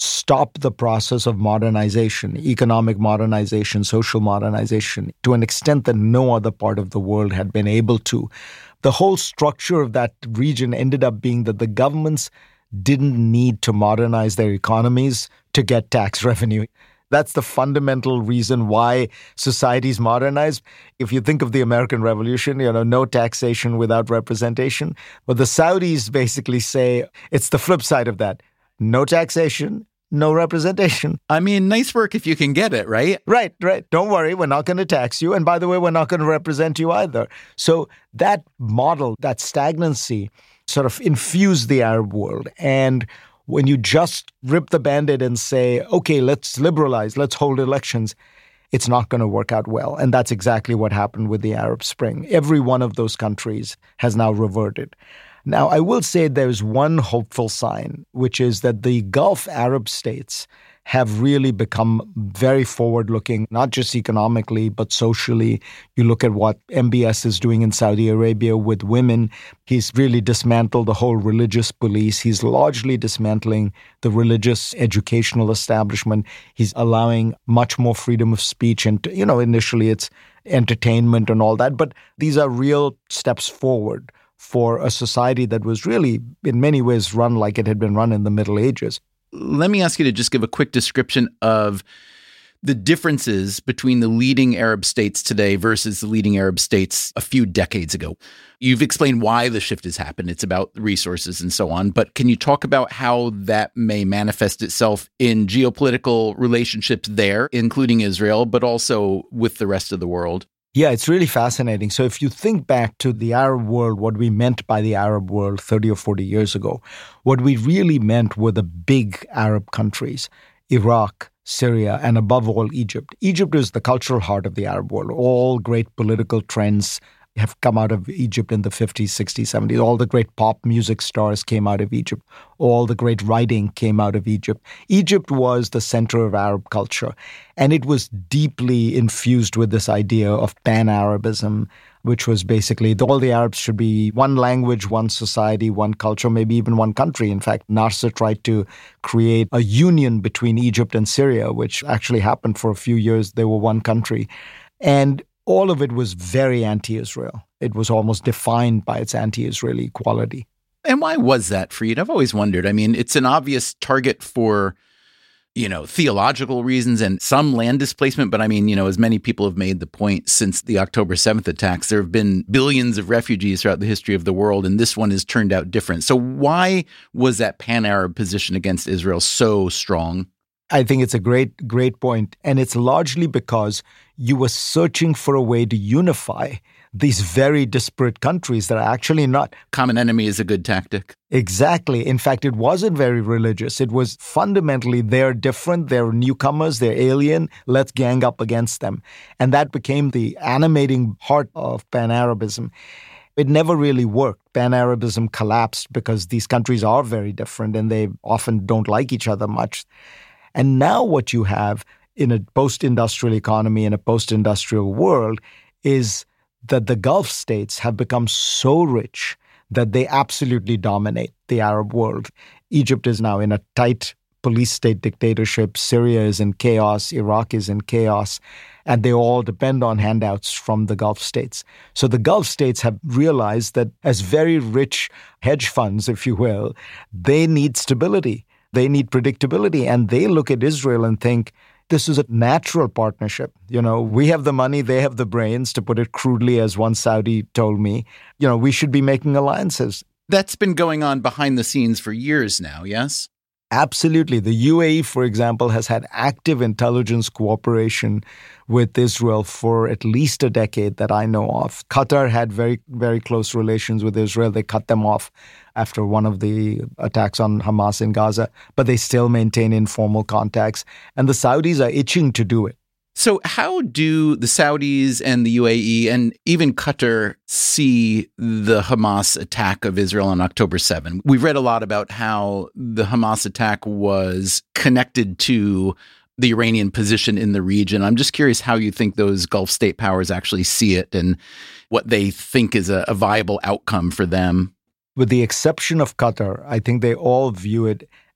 stop the process of modernization, economic modernization, social modernization, to an extent that no other part of the world had been able to. The whole structure of that region ended up being that the governments didn't need to modernize their economies to get tax revenue. That's the fundamental reason why societies modernize. If you think of the American Revolution, you know, no taxation without representation. But the Saudis basically say it's the flip side of that. No taxation, no representation. I mean, nice work if you can get it, right? Right, right. Don't worry, we're not going to tax you. And by the way, we're not going to represent you either. So that model, that stagnancy, sort of infused the Arab world. And when you just rip the Band-Aid and say, okay, let's liberalize, let's hold elections, it's not going to work out well. And that's exactly what happened with the Arab Spring. Every one of those countries has now reverted. Now, I will say there's one hopeful sign, which is that the Gulf Arab states have really become very forward-looking, not just economically, but socially. You look at what M B S is doing in Saudi Arabia with women. He's really dismantled the whole religious police. He's largely dismantling the religious educational establishment. He's allowing much more freedom of speech. And, you know, initially it's entertainment and all that. But these are real steps forward for a society that was really, in many ways, run like it had been run in the Middle Ages. Let me ask you to just give a quick description of the differences between the leading Arab states today versus the leading Arab states a few decades ago. You've explained why the shift has happened. It's about resources and so on. But can you talk about how that may manifest itself in geopolitical relationships there, including Israel, but also with the rest of the world? Yeah, it's really fascinating. So if you think back to the Arab world, what we meant by the Arab world thirty or forty years ago, what we really meant were the big Arab countries, Iraq, Syria, and above all, Egypt. Egypt is the cultural heart of the Arab world. All great political trends have come out of Egypt in the fifties, sixties, seventies. All the great pop music stars came out of Egypt. All the great writing came out of Egypt. Egypt was the center of Arab culture, and it was deeply infused with this idea of pan-Arabism, which was basically all the Arabs should be one language, one society, one culture, maybe even one country. In fact, Nasser tried to create a union between Egypt and Syria, which actually happened for a few years. They were one country. And all of it was very anti-Israel. It was almost defined by its anti-Israeli quality. And why was that, Freed? I've always wondered. I mean, it's an obvious target for, you know, theological reasons and some land displacement. But I mean, you know, as many people have made the point since the October seventh attacks, there have been billions of refugees throughout the history of the world, and this one has turned out different. So why was that pan-Arab position against Israel so strong? I think it's a great, great point. And it's largely because you were searching for a way to unify these very disparate countries that are actually not. Common enemy is a good tactic. Exactly. In fact, it wasn't very religious. It was fundamentally, they're different, they're newcomers, they're alien, let's gang up against them. And that became the animating heart of pan-Arabism. It never really worked. Pan-Arabism collapsed because these countries are very different and they often don't like each other much. And now what you have in a post-industrial economy, in a post-industrial world, is that the Gulf states have become so rich that they absolutely dominate the Arab world. Egypt is now in a tight police state dictatorship. Syria is in chaos. Iraq is in chaos. And they all depend on handouts from the Gulf states. So the Gulf states have realized that as very rich hedge funds, if you will, they need stability. They need predictability, and they look at Israel and think, this is a natural partnership. You know, we have the money, they have the brains, to put it crudely, as one Saudi told me. You know, we should be making alliances. That's been going on behind the scenes for years now, yes? Absolutely. The U A E, for example, has had active intelligence cooperation with Israel for at least a decade that I know of. Qatar had very, very close relations with Israel. They cut them off after one of the attacks on Hamas in Gaza, but they still maintain informal contacts. And the Saudis are itching to do it. So how do the Saudis and the U A E and even Qatar see the Hamas attack of Israel on October seventh? We've read a lot about how the Hamas attack was connected to the Iranian position in the region. I'm just curious how you think those Gulf state powers actually see it and what they think is a, a viable outcome for them. With the exception of Qatar, I think they all view it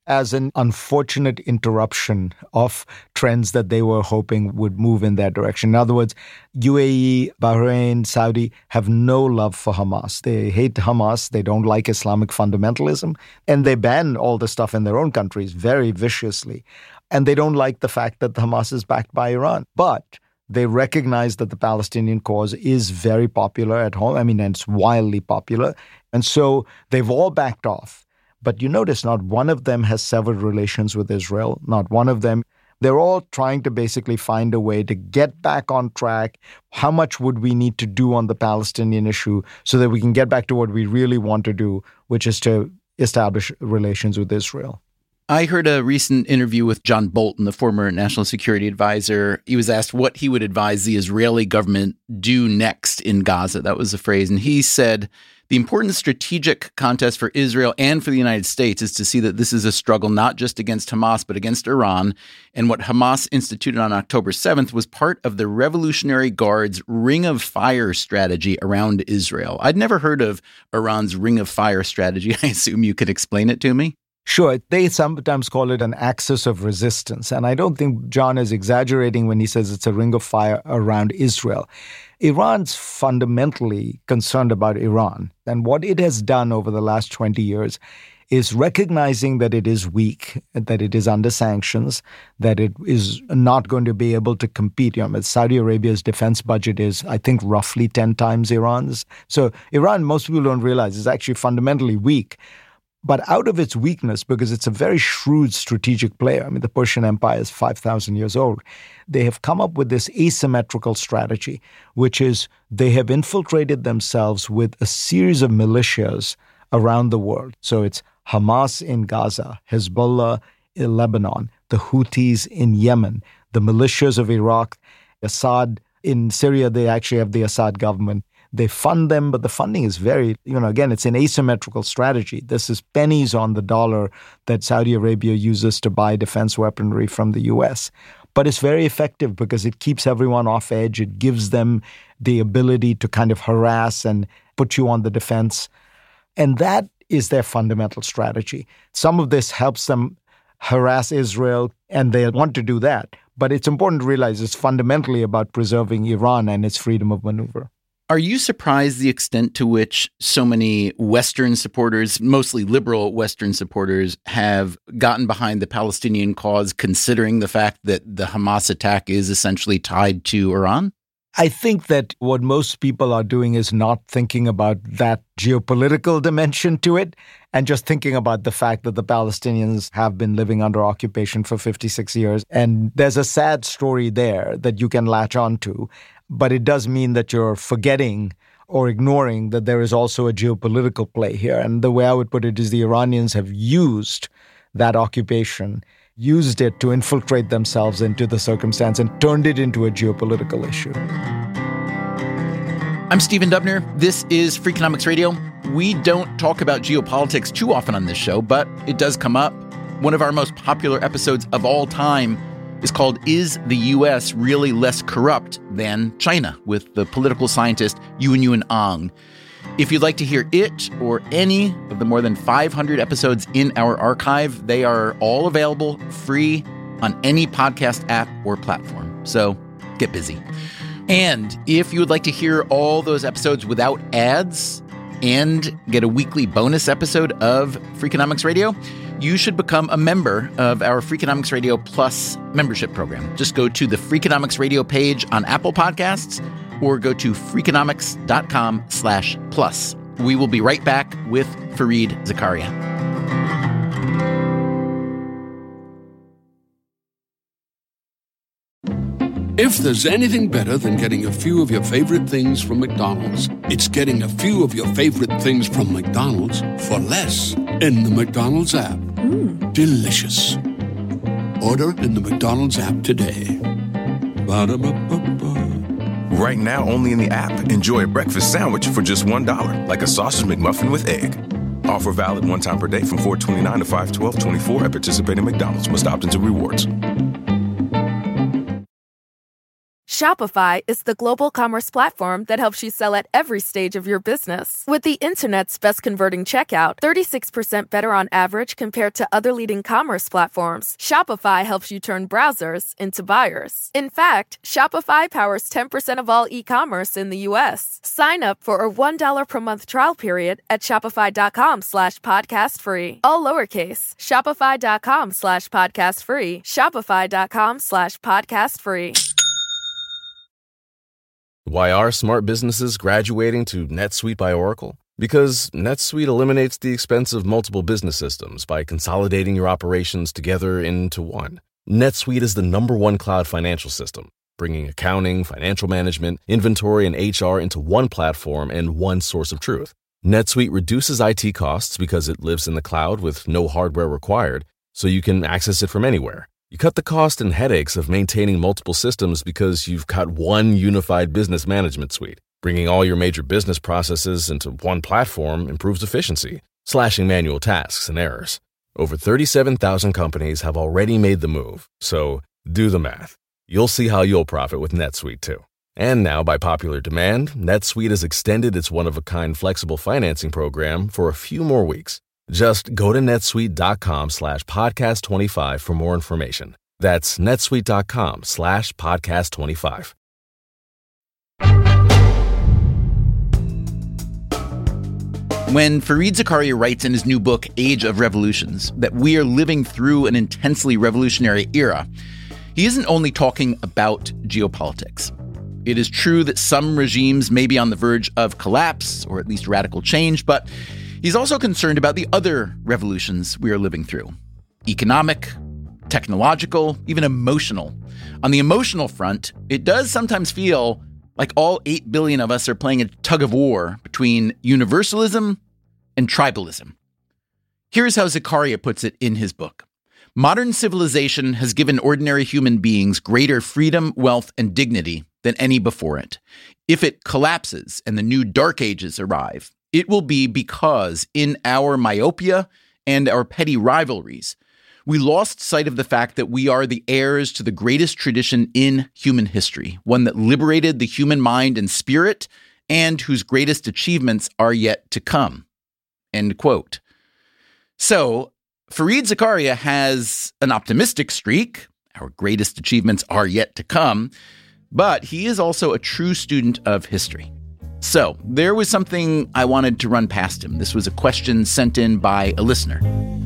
as an unfortunate interruption of trends that they were hoping would move in that direction. In other words, U A E, Bahrain, Saudi have no love for Hamas. They hate Hamas. They don't like Islamic fundamentalism. And they ban all the stuff in their own countries very viciously. And they don't like the fact that Hamas is backed by Iran. But they recognize that the Palestinian cause is very popular at home. I mean, and it's wildly popular. And so they've all backed off. But you notice not one of them has severed relations with Israel. Not one of them. They're all trying to basically find a way to get back on track. How much would we need to do on the Palestinian issue so that we can get back to what we really want to do, which is to establish relations with Israel? I heard a recent interview with John Bolton, the former national security advisor. He was asked what he would advise the Israeli government do next in Gaza. That was the phrase. And he said, the important strategic contest for Israel and for the United States is to see that this is a struggle not just against Hamas, but against Iran. And what Hamas instituted on October seventh was part of the Revolutionary Guard's Ring of Fire strategy around Israel. I'd never heard of Iran's Ring of Fire strategy. I assume you could explain it to me. Sure. They sometimes call it an axis of resistance. And I don't think John is exaggerating when he says it's a ring of fire around Israel. Iran's fundamentally concerned about Iran. And what it has done over the last twenty years is recognizing that it is weak, that it is under sanctions, that it is not going to be able to compete. You know, Saudi Arabia's defense budget is, I think, roughly ten times Iran's. So Iran, most people don't realize, is actually fundamentally weak. But out of its weakness, because it's a very shrewd strategic player, I mean, the Persian Empire is five thousand years old, they have come up with this asymmetrical strategy, which is they have infiltrated themselves with a series of militias around the world. So it's Hamas in Gaza, Hezbollah in Lebanon, the Houthis in Yemen, the militias of Iraq, Assad in Syria. They actually have the Assad government. They fund them, but the funding is very, you know, again, it's an asymmetrical strategy. This is pennies on the dollar that Saudi Arabia uses to buy defense weaponry from the U S. But it's very effective because it keeps everyone off edge. It gives them the ability to kind of harass and put you on the defense. And that is their fundamental strategy. Some of this helps them harass Israel, and they want to do that. But it's important to realize it's fundamentally about preserving Iran and its freedom of maneuver. Are you surprised the extent to which so many Western supporters, mostly liberal Western supporters, have gotten behind the Palestinian cause, considering the fact that the Hamas attack is essentially tied to Iran? I think that what most people are doing is not thinking about that geopolitical dimension to it and just thinking about the fact that the Palestinians have been living under occupation for fifty-six years. And there's a sad story there that you can latch on to. But it does mean that you're forgetting or ignoring that there is also a geopolitical play here. And the way I would put it is the Iranians have used that occupation, used it to infiltrate themselves into the circumstance and turned it into a geopolitical issue. I'm Stephen Dubner. This is Freakonomics Radio. We don't talk about geopolitics too often on this show, but it does come up. One of our most popular episodes of all time is called Is the U S Really Less Corrupt Than China? With the political scientist Yuanyuan Ang. If you'd like to hear it or any of the more than five hundred episodes in our archive, they are all available free on any podcast app or platform. So get busy. And if you would like to hear all those episodes without ads and get a weekly bonus episode of Freakonomics Radio, you should become a member of our Freakonomics Radio Plus membership program. Just go to the Freakonomics Radio page on Apple Podcasts or go to freakonomics.com slash plus. We will be right back with Fareed Zakaria. If there's anything better than getting a few of your favorite things from McDonald's, it's getting a few of your favorite things from McDonald's for less in the McDonald's app. Mm. Delicious. Order in the McDonald's app today. Ba-da-ba-ba-ba. Right now, only in the app. Enjoy a breakfast sandwich for just one dollar, like a sausage McMuffin with egg. Offer valid one time per day from four twenty-nine to five twelve twenty-four at participating McDonald's. Must opt into rewards. Shopify is the global commerce platform that helps you sell at every stage of your business. With the internet's best converting checkout, thirty-six percent better on average compared to other leading commerce platforms, Shopify helps you turn browsers into buyers. In fact, Shopify powers ten percent of all e-commerce in the U S. Sign up for a one dollar per month trial period at shopify.com slash podcast free. All lowercase, shopify.com slash podcast free, shopify.com slash podcast free. Why are smart businesses graduating to NetSuite by Oracle? Because NetSuite eliminates the expense of multiple business systems by consolidating your operations together into one. NetSuite is the number one cloud financial system, bringing accounting, financial management, inventory, and H R into one platform and one source of truth. NetSuite reduces I T costs because it lives in the cloud with no hardware required, so you can access it from anywhere. You cut the cost and headaches of maintaining multiple systems because you've got one unified business management suite. Bringing all your major business processes into one platform improves efficiency, slashing manual tasks and errors. Over thirty-seven thousand companies have already made the move, so do the math. You'll see how you'll profit with NetSuite too. And now, by popular demand, NetSuite has extended its one-of-a-kind flexible financing program for a few more weeks. Just go to netsuite.com slash podcast 25 for more information. That's netsuite.com slash podcast 25. When Fareed Zakaria writes in his new book, Age of Revolutions, that we are living through an intensely revolutionary era, he isn't only talking about geopolitics. It is true that some regimes may be on the verge of collapse, or at least radical change, but he's also concerned about the other revolutions we are living through. Economic, technological, even emotional. On the emotional front, it does sometimes feel like all eight billion of us are playing a tug of war between universalism and tribalism. Here's how Zakaria puts it in his book. Modern civilization has given ordinary human beings greater freedom, wealth, and dignity than any before it. If it collapses and the new dark ages arrive, it will be because in our myopia and our petty rivalries, we lost sight of the fact that we are the heirs to the greatest tradition in human history, one that liberated the human mind and spirit, and whose greatest achievements are yet to come. End quote. So, Fareed Zakaria has an optimistic streak. Our greatest achievements are yet to come. But he is also a true student of history. So, there was something I wanted to run past him. This was a question sent in by a listener.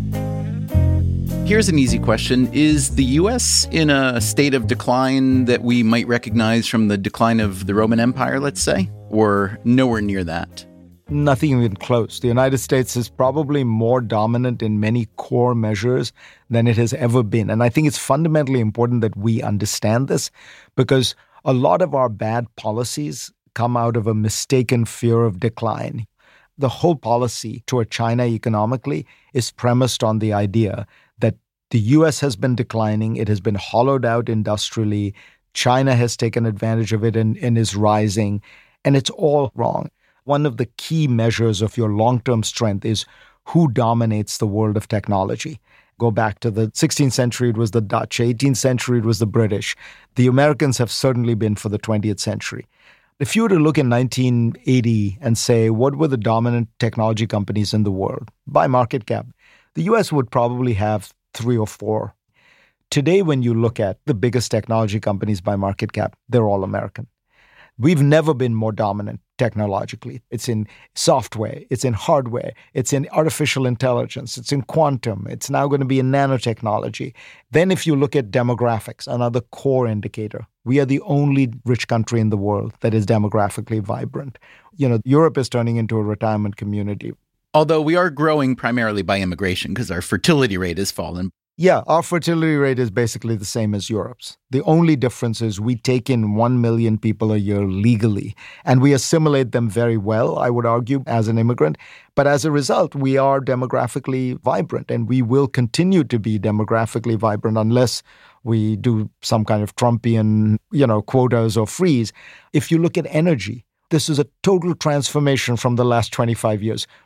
Here's an easy question. Is the U S in a state of decline that we might recognize from the decline of the Roman Empire, let's say? Or nowhere near that? Nothing even close. The United States is probably more dominant in many core measures than it has ever been. And I think it's fundamentally important that we understand this, because a lot of our bad policies come out of a mistaken fear of decline. The whole policy toward China economically is premised on the idea that the U S has been declining, it has been hollowed out industrially, China has taken advantage of it and, and is rising, and it's all wrong. One of the key measures of your long-term strength is who dominates the world of technology. Go back to the sixteenth century, it was the Dutch. eighteenth century, it was the British. The Americans have certainly been for the twentieth century. If you were to look in nineteen eighty and say, what were the dominant technology companies in the world by market cap, the U S would probably have three or four. Today, when you look at the biggest technology companies by market cap, they're all American. We've never been more dominant technologically. It's in software, it's in hardware, it's in artificial intelligence, it's in quantum, it's now going to be in nanotechnology. Then if you look at demographics, another core indicator, we are the only rich country in the world that is demographically vibrant. You know, Europe is turning into a retirement community. Although we are growing primarily by immigration because our fertility rate has fallen. Yeah, our fertility rate is basically the same as Europe's. The only difference is we take in one million people a year legally, and we assimilate them very well, I would argue, as an immigrant. But as a result, we are demographically vibrant, and we will continue to be demographically vibrant unless we do some kind of Trumpian, you know, quotas or freeze. If you look at energy, this is a total transformation from the last twenty-five years.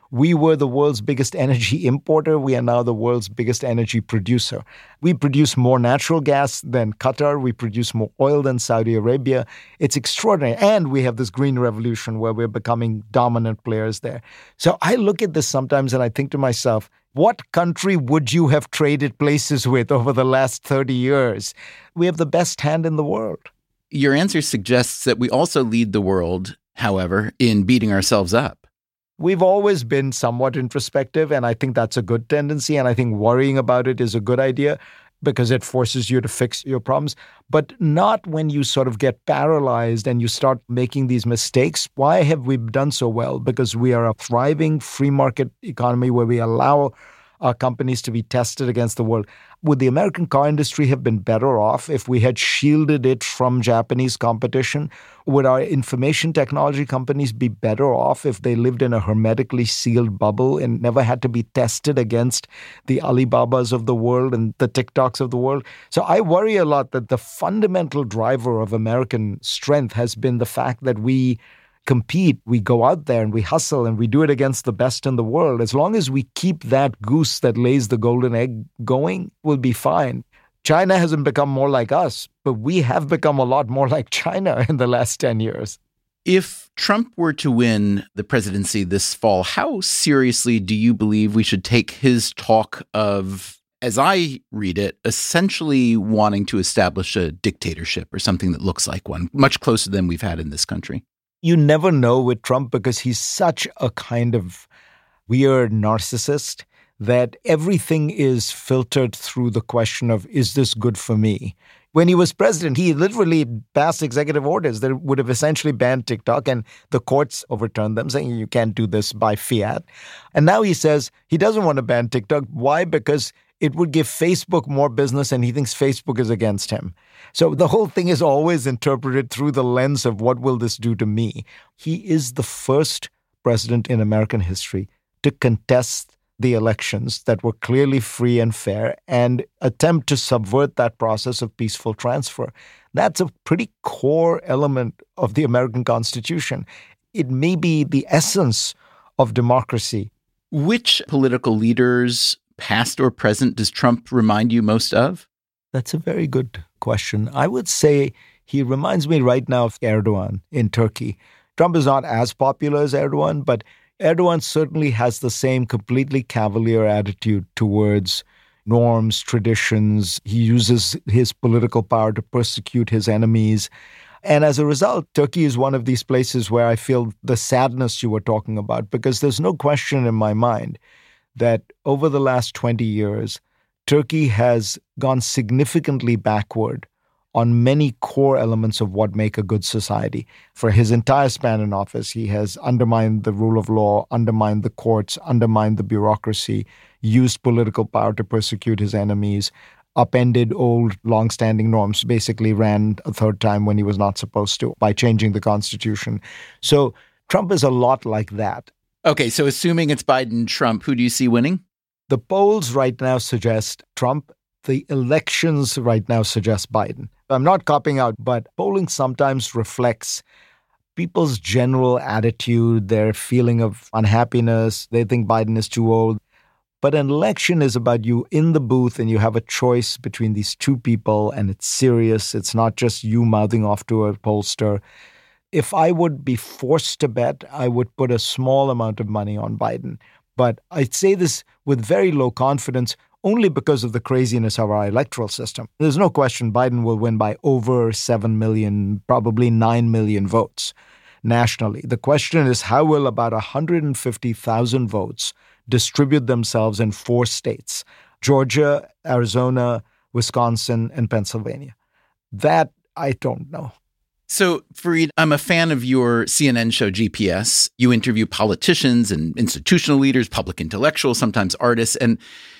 We were the world's biggest energy importer. We are now the world's biggest energy producer. We produce more natural gas than Qatar. We produce more oil than Saudi Arabia. It's extraordinary. And we have this green revolution where we're becoming dominant players there. So I look at this sometimes and I think to myself, what country would you have traded places with over the last thirty years? We have the best hand in the world. Your answer suggests that we also lead the world, however, in beating ourselves up. We've always been somewhat introspective, and I think that's a good tendency, and I think worrying about it is a good idea because it forces you to fix your problems, but not when you sort of get paralyzed and you start making these mistakes. Why have we done so well? Because we are a thriving free market economy where we allow our companies to be tested against the world. Would the American car industry have been better off if we had shielded it from Japanese competition? Would our information technology companies be better off if they lived in a hermetically sealed bubble and never had to be tested against the Alibabas of the world and the TikToks of the world? So I worry a lot that the fundamental driver of American strength has been the fact that we compete, we go out there and we hustle and we do it against the best in the world. As long as we keep that goose that lays the golden egg going, we'll be fine. China hasn't become more like us, but we have become a lot more like China in the last ten years. If Trump were to win the presidency this fall, how seriously do you believe we should take his talk of, as I read it, essentially wanting to establish a dictatorship or something that looks like one, much closer than we've had in this country? You never know with Trump because he's such a kind of weird narcissist that everything is filtered through the question of, is this good for me? When he was president, he literally passed executive orders that would have essentially banned TikTok, and the courts overturned them, saying you can't do this by fiat. And now he says he doesn't want to ban TikTok. Why? Because it would give Facebook more business, and he thinks Facebook is against him. So the whole thing is always interpreted through the lens of what will this do to me? He is the first president in American history to contest the elections that were clearly free and fair and attempt to subvert that process of peaceful transfer. That's a pretty core element of the American Constitution. It may be the essence of democracy. Which political leaders, past or present, does Trump remind you most of? That's a very good question. I would say he reminds me right now of Erdogan in Turkey. Trump is not as popular as Erdogan, but Erdogan certainly has the same completely cavalier attitude towards norms, traditions. He uses his political power to persecute his enemies. And as a result, Turkey is one of these places where I feel the sadness you were talking about, because there's no question in my mind that over the last twenty years, Turkey has gone significantly backward on many core elements of what make a good society. For his entire span in office, he has undermined the rule of law, undermined the courts, undermined the bureaucracy, used political power to persecute his enemies, upended old, long-standing norms, basically ran a third time when he was not supposed to by changing the Constitution. So Trump is a lot like that. Okay, so assuming it's Biden-Trump, who do you see winning? The polls right now suggest Trump. The elections right now suggest Biden. I'm not copping out, but polling sometimes reflects people's general attitude, their feeling of unhappiness. They think Biden is too old. But an election is about you in the booth and you have a choice between these two people and it's serious. It's not just you mouthing off to a pollster. If I would be forced to bet, I would put a small amount of money on Biden. But I'd say this with very low confidence only because of the craziness of our electoral system. There's no question Biden will win by over seven million, probably nine million votes nationally. The question is, how will about one hundred fifty thousand votes distribute themselves in four states, Georgia, Arizona, Wisconsin, and Pennsylvania? That I don't know. So, Fareed, I'm a fan of your C N N show, G P S. You interview politicians and institutional leaders, public intellectuals, sometimes artists. And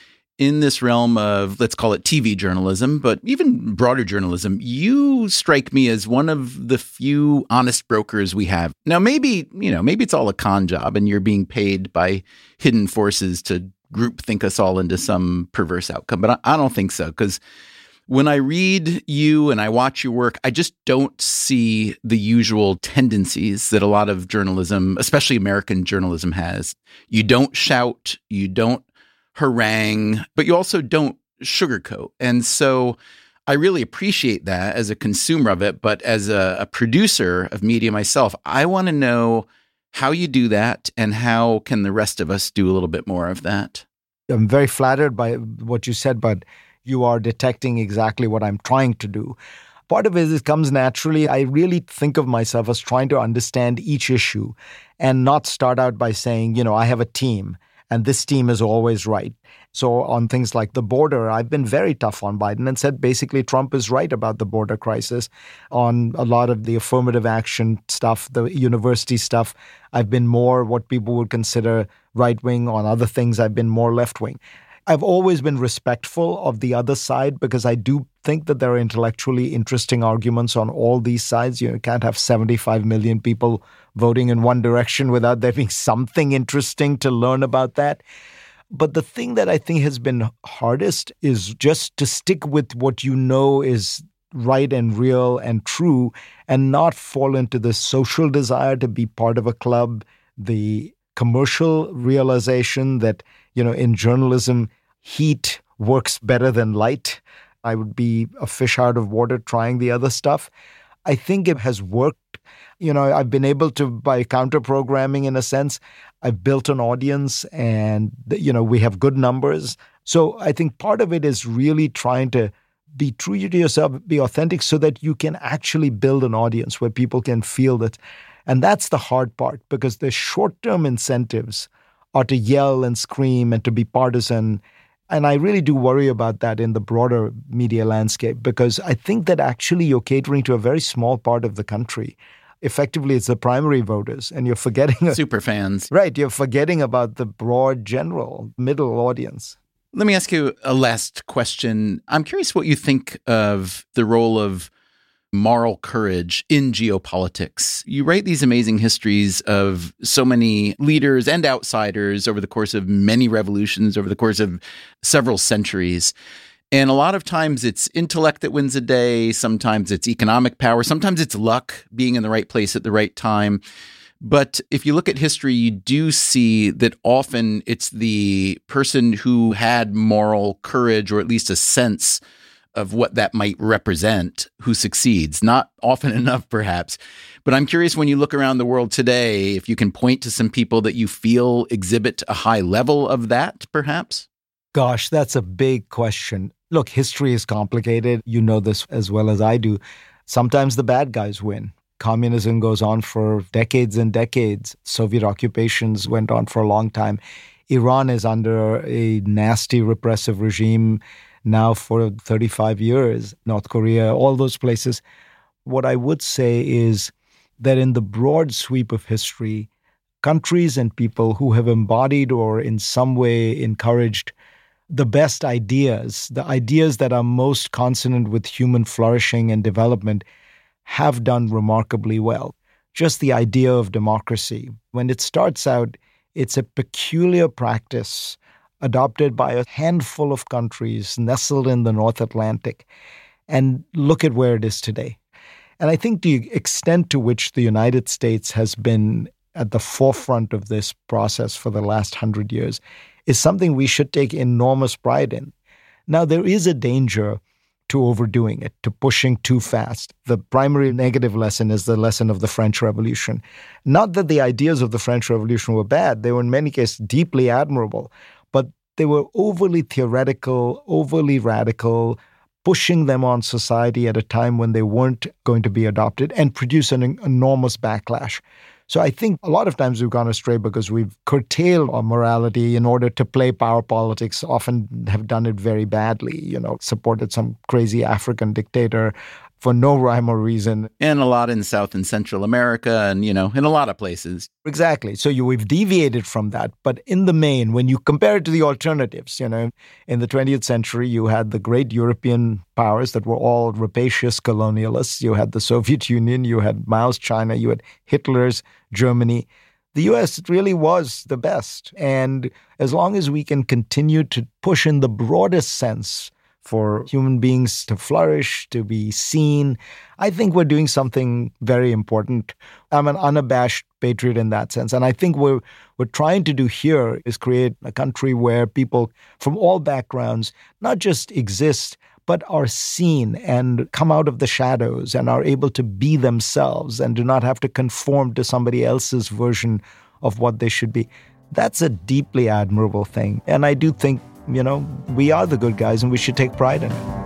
in this realm of, let's call it T V journalism, but even broader journalism, you strike me as one of the few honest brokers we have. Now, maybe, you know, maybe it's all a con job and you're being paid by hidden forces to group think us all into some perverse outcome. But I, I don't think so, because When I read you and I watch your work, I just don't see the usual tendencies that a lot of journalism, especially American journalism, has. You don't shout, you don't harangue, but you also don't sugarcoat. And so I really appreciate that as a consumer of it. But as a, a producer of media myself, I want to know how you do that and how can the rest of us do a little bit more of that. I'm very flattered by what you said, but you are detecting exactly what I'm trying to do. Part of it, it comes naturally. I really think of myself as trying to understand each issue and not start out by saying, you know, I have a team and this team is always right. So on things like the border, I've been very tough on Biden and said basically Trump is right about the border crisis. On a lot of the affirmative action stuff, the university stuff, I've been more what people would consider right-wing. On other things, I've been more left-wing. I've always been respectful of the other side because I do think that there are intellectually interesting arguments on all these sides. You can't have seventy-five million people voting in one direction without there being something interesting to learn about that. But the thing that I think has been hardest is just to stick with what you know is right and real and true and not fall into the social desire to be part of a club, the commercial realization that, you know, in journalism, heat works better than light. I would be a fish out of water trying the other stuff. I think it has worked. You know, I've been able to, by counter-programming in a sense, I've built an audience and, you know, we have good numbers. So I think part of it is really trying to be true to yourself, be authentic so that you can actually build an audience where people can feel that. And that's the hard part because the short-term incentives are to yell and scream and to be partisan. And I really do worry about that in the broader media landscape because I think that actually you're catering to a very small part of the country. Effectively, it's the primary voters, and you're forgetting... Super fans. Right, you're forgetting about the broad, general, middle audience. Let me ask you a last question. I'm curious what you think of the role of moral courage in geopolitics. You write these amazing histories of so many leaders and outsiders over the course of many revolutions, over the course of several centuries. And a lot of times it's intellect that wins the day. Sometimes it's economic power. Sometimes it's luck, being in the right place at the right time. But if you look at history, you do see that often it's the person who had moral courage, or at least a sense of what that might represent, who succeeds. Not often enough, perhaps. But I'm curious, when you look around the world today, if you can point to some people that you feel exhibit a high level of that, perhaps? Gosh, that's a big question. Look, history is complicated. You know this as well as I do. Sometimes the bad guys win. Communism goes on for decades and decades. Soviet occupations went on for a long time. Iran is under a nasty repressive regime now for thirty-five years. North Korea, all those places. What I would say is that in the broad sweep of history, countries and people who have embodied or in some way encouraged the best ideas, the ideas that are most consonant with human flourishing and development, have done remarkably well. Just the idea of democracy, when it starts out, it's a peculiar practice adopted by a handful of countries nestled in the North Atlantic. And look at where it is today. And I think the extent to which the United States has been at the forefront of this process for the last hundred years is something we should take enormous pride in. Now, there is a danger to overdoing it, to pushing too fast. The primary negative lesson is the lesson of the French Revolution. Not that the ideas of the French Revolution were bad. They were in many cases deeply admirable, but they were overly theoretical, overly radical, pushing them on society at a time when they weren't going to be adopted and produce an enormous backlash. So I think a lot of times we've gone astray because we've curtailed our morality in order to play power politics, often have done it very badly, you know, supported some crazy African dictator for no rhyme or reason. And a lot in South and Central America and, you know, in a lot of places. Exactly. So you, we've deviated from that. But in the main, when you compare it to the alternatives, you know, in the twentieth century, you had the great European powers that were all rapacious colonialists. You had the Soviet Union, you had Mao's China, you had Hitler's Germany. The U S really was the best. And as long as we can continue to push in the broadest sense for human beings to flourish, to be seen. I think we're doing something very important. I'm an unabashed patriot in that sense. And I think what we're trying to do here is create a country where people from all backgrounds not just exist, but are seen and come out of the shadows and are able to be themselves and do not have to conform to somebody else's version of what they should be. That's a deeply admirable thing. And I do think, you know, we are the good guys and we should take pride in it.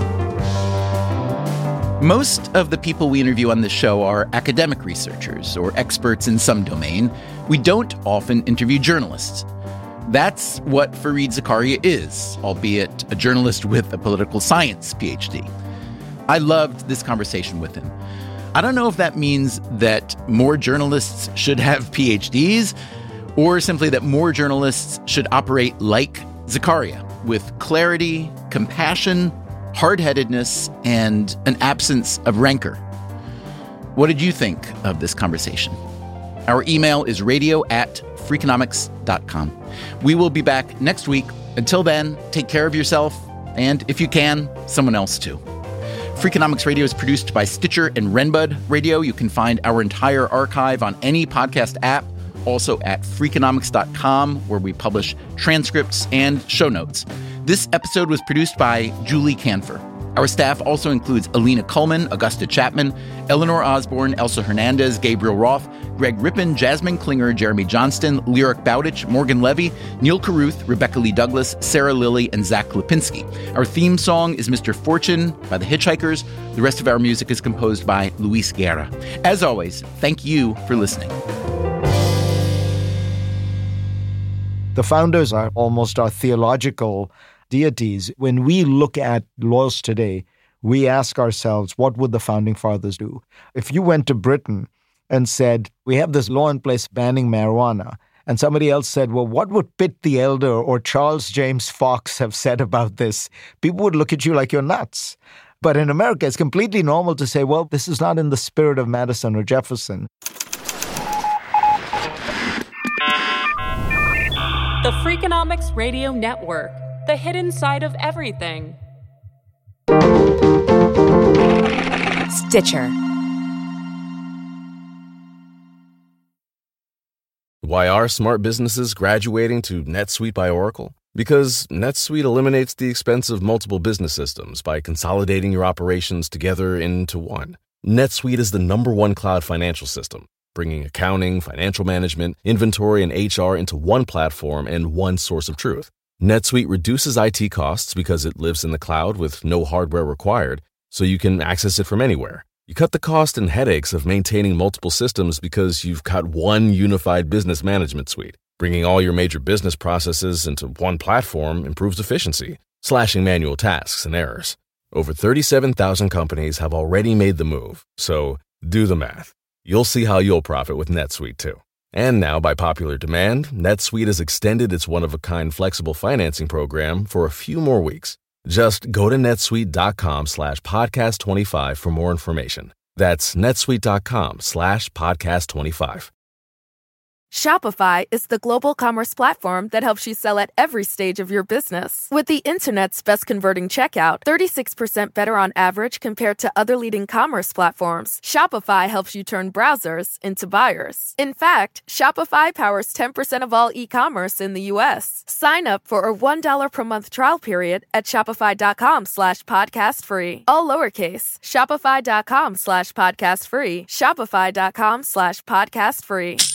Most of the people we interview on this show are academic researchers or experts in some domain. We don't often interview journalists. That's what Fareed Zakaria is, albeit a journalist with a political science P H D. I loved this conversation with him. I don't know if that means that more journalists should have P H Ds or simply that more journalists should operate like Zakaria, with clarity, compassion, hard-headedness, and an absence of rancor. What did you think of this conversation? Our email is radio at freakonomics dot com. We will be back next week. Until then, take care of yourself, and if you can, someone else too. Freakonomics Radio is produced by Stitcher and Renbud Radio. You can find our entire archive on any podcast app, also at freakonomics dot com, where we publish transcripts and show notes. This episode was produced by Julie Canfer. Our staff also includes Alina Kuhlman, Augusta Chapman, Eleanor Osborne, Elsa Hernandez, Gabriel Roth, Greg Rippin, Jasmine Klinger, Jeremy Johnston, Lyric Bowditch, Morgan Levy, Neil Carruth, Rebecca Lee Douglas, Sarah Lilly, and Zach Lipinski. Our theme song is Mister Fortune by the Hitchhikers. The rest of our music is composed by Luis Guerra. As always, thank you for listening. The founders are almost our theological deities. When we look at laws today, we ask ourselves, what would the founding fathers do? If you went to Britain and said, we have this law in place banning marijuana, and somebody else said, well, what would Pitt the Elder or Charles James Fox have said about this? People would look at you like you're nuts. But in America, it's completely normal to say, well, this is not in the spirit of Madison or Jefferson. The Freakonomics Radio Network, the hidden side of everything. Stitcher. Why are smart businesses graduating to NetSuite by Oracle? Because NetSuite eliminates the expense of multiple business systems by consolidating your operations together into one. NetSuite is the number one cloud financial system, bringing accounting, financial management, inventory, and H R into one platform and one source of truth. NetSuite reduces I T costs because it lives in the cloud with no hardware required, so you can access it from anywhere. You cut the cost and headaches of maintaining multiple systems because you've got one unified business management suite. Bringing all your major business processes into one platform improves efficiency, slashing manual tasks and errors. Over thirty-seven thousand companies have already made the move, so do the math. You'll see how you'll profit with NetSuite too. And now, by popular demand, NetSuite has extended its one-of-a-kind flexible financing program for a few more weeks. Just go to netsuite.com slash podcast 25 for more information. That's netsuite.com slash podcast 25. Shopify is the global commerce platform that helps you sell at every stage of your business. With the internet's best converting checkout, thirty-six percent better on average compared to other leading commerce platforms, Shopify helps you turn browsers into buyers. In fact, Shopify powers ten percent of all e-commerce in the U S. Sign up for a one dollar per month trial period at shopify.com slash podcast free. All lowercase, shopify.com slash podcast free, shopify.com slash podcast free.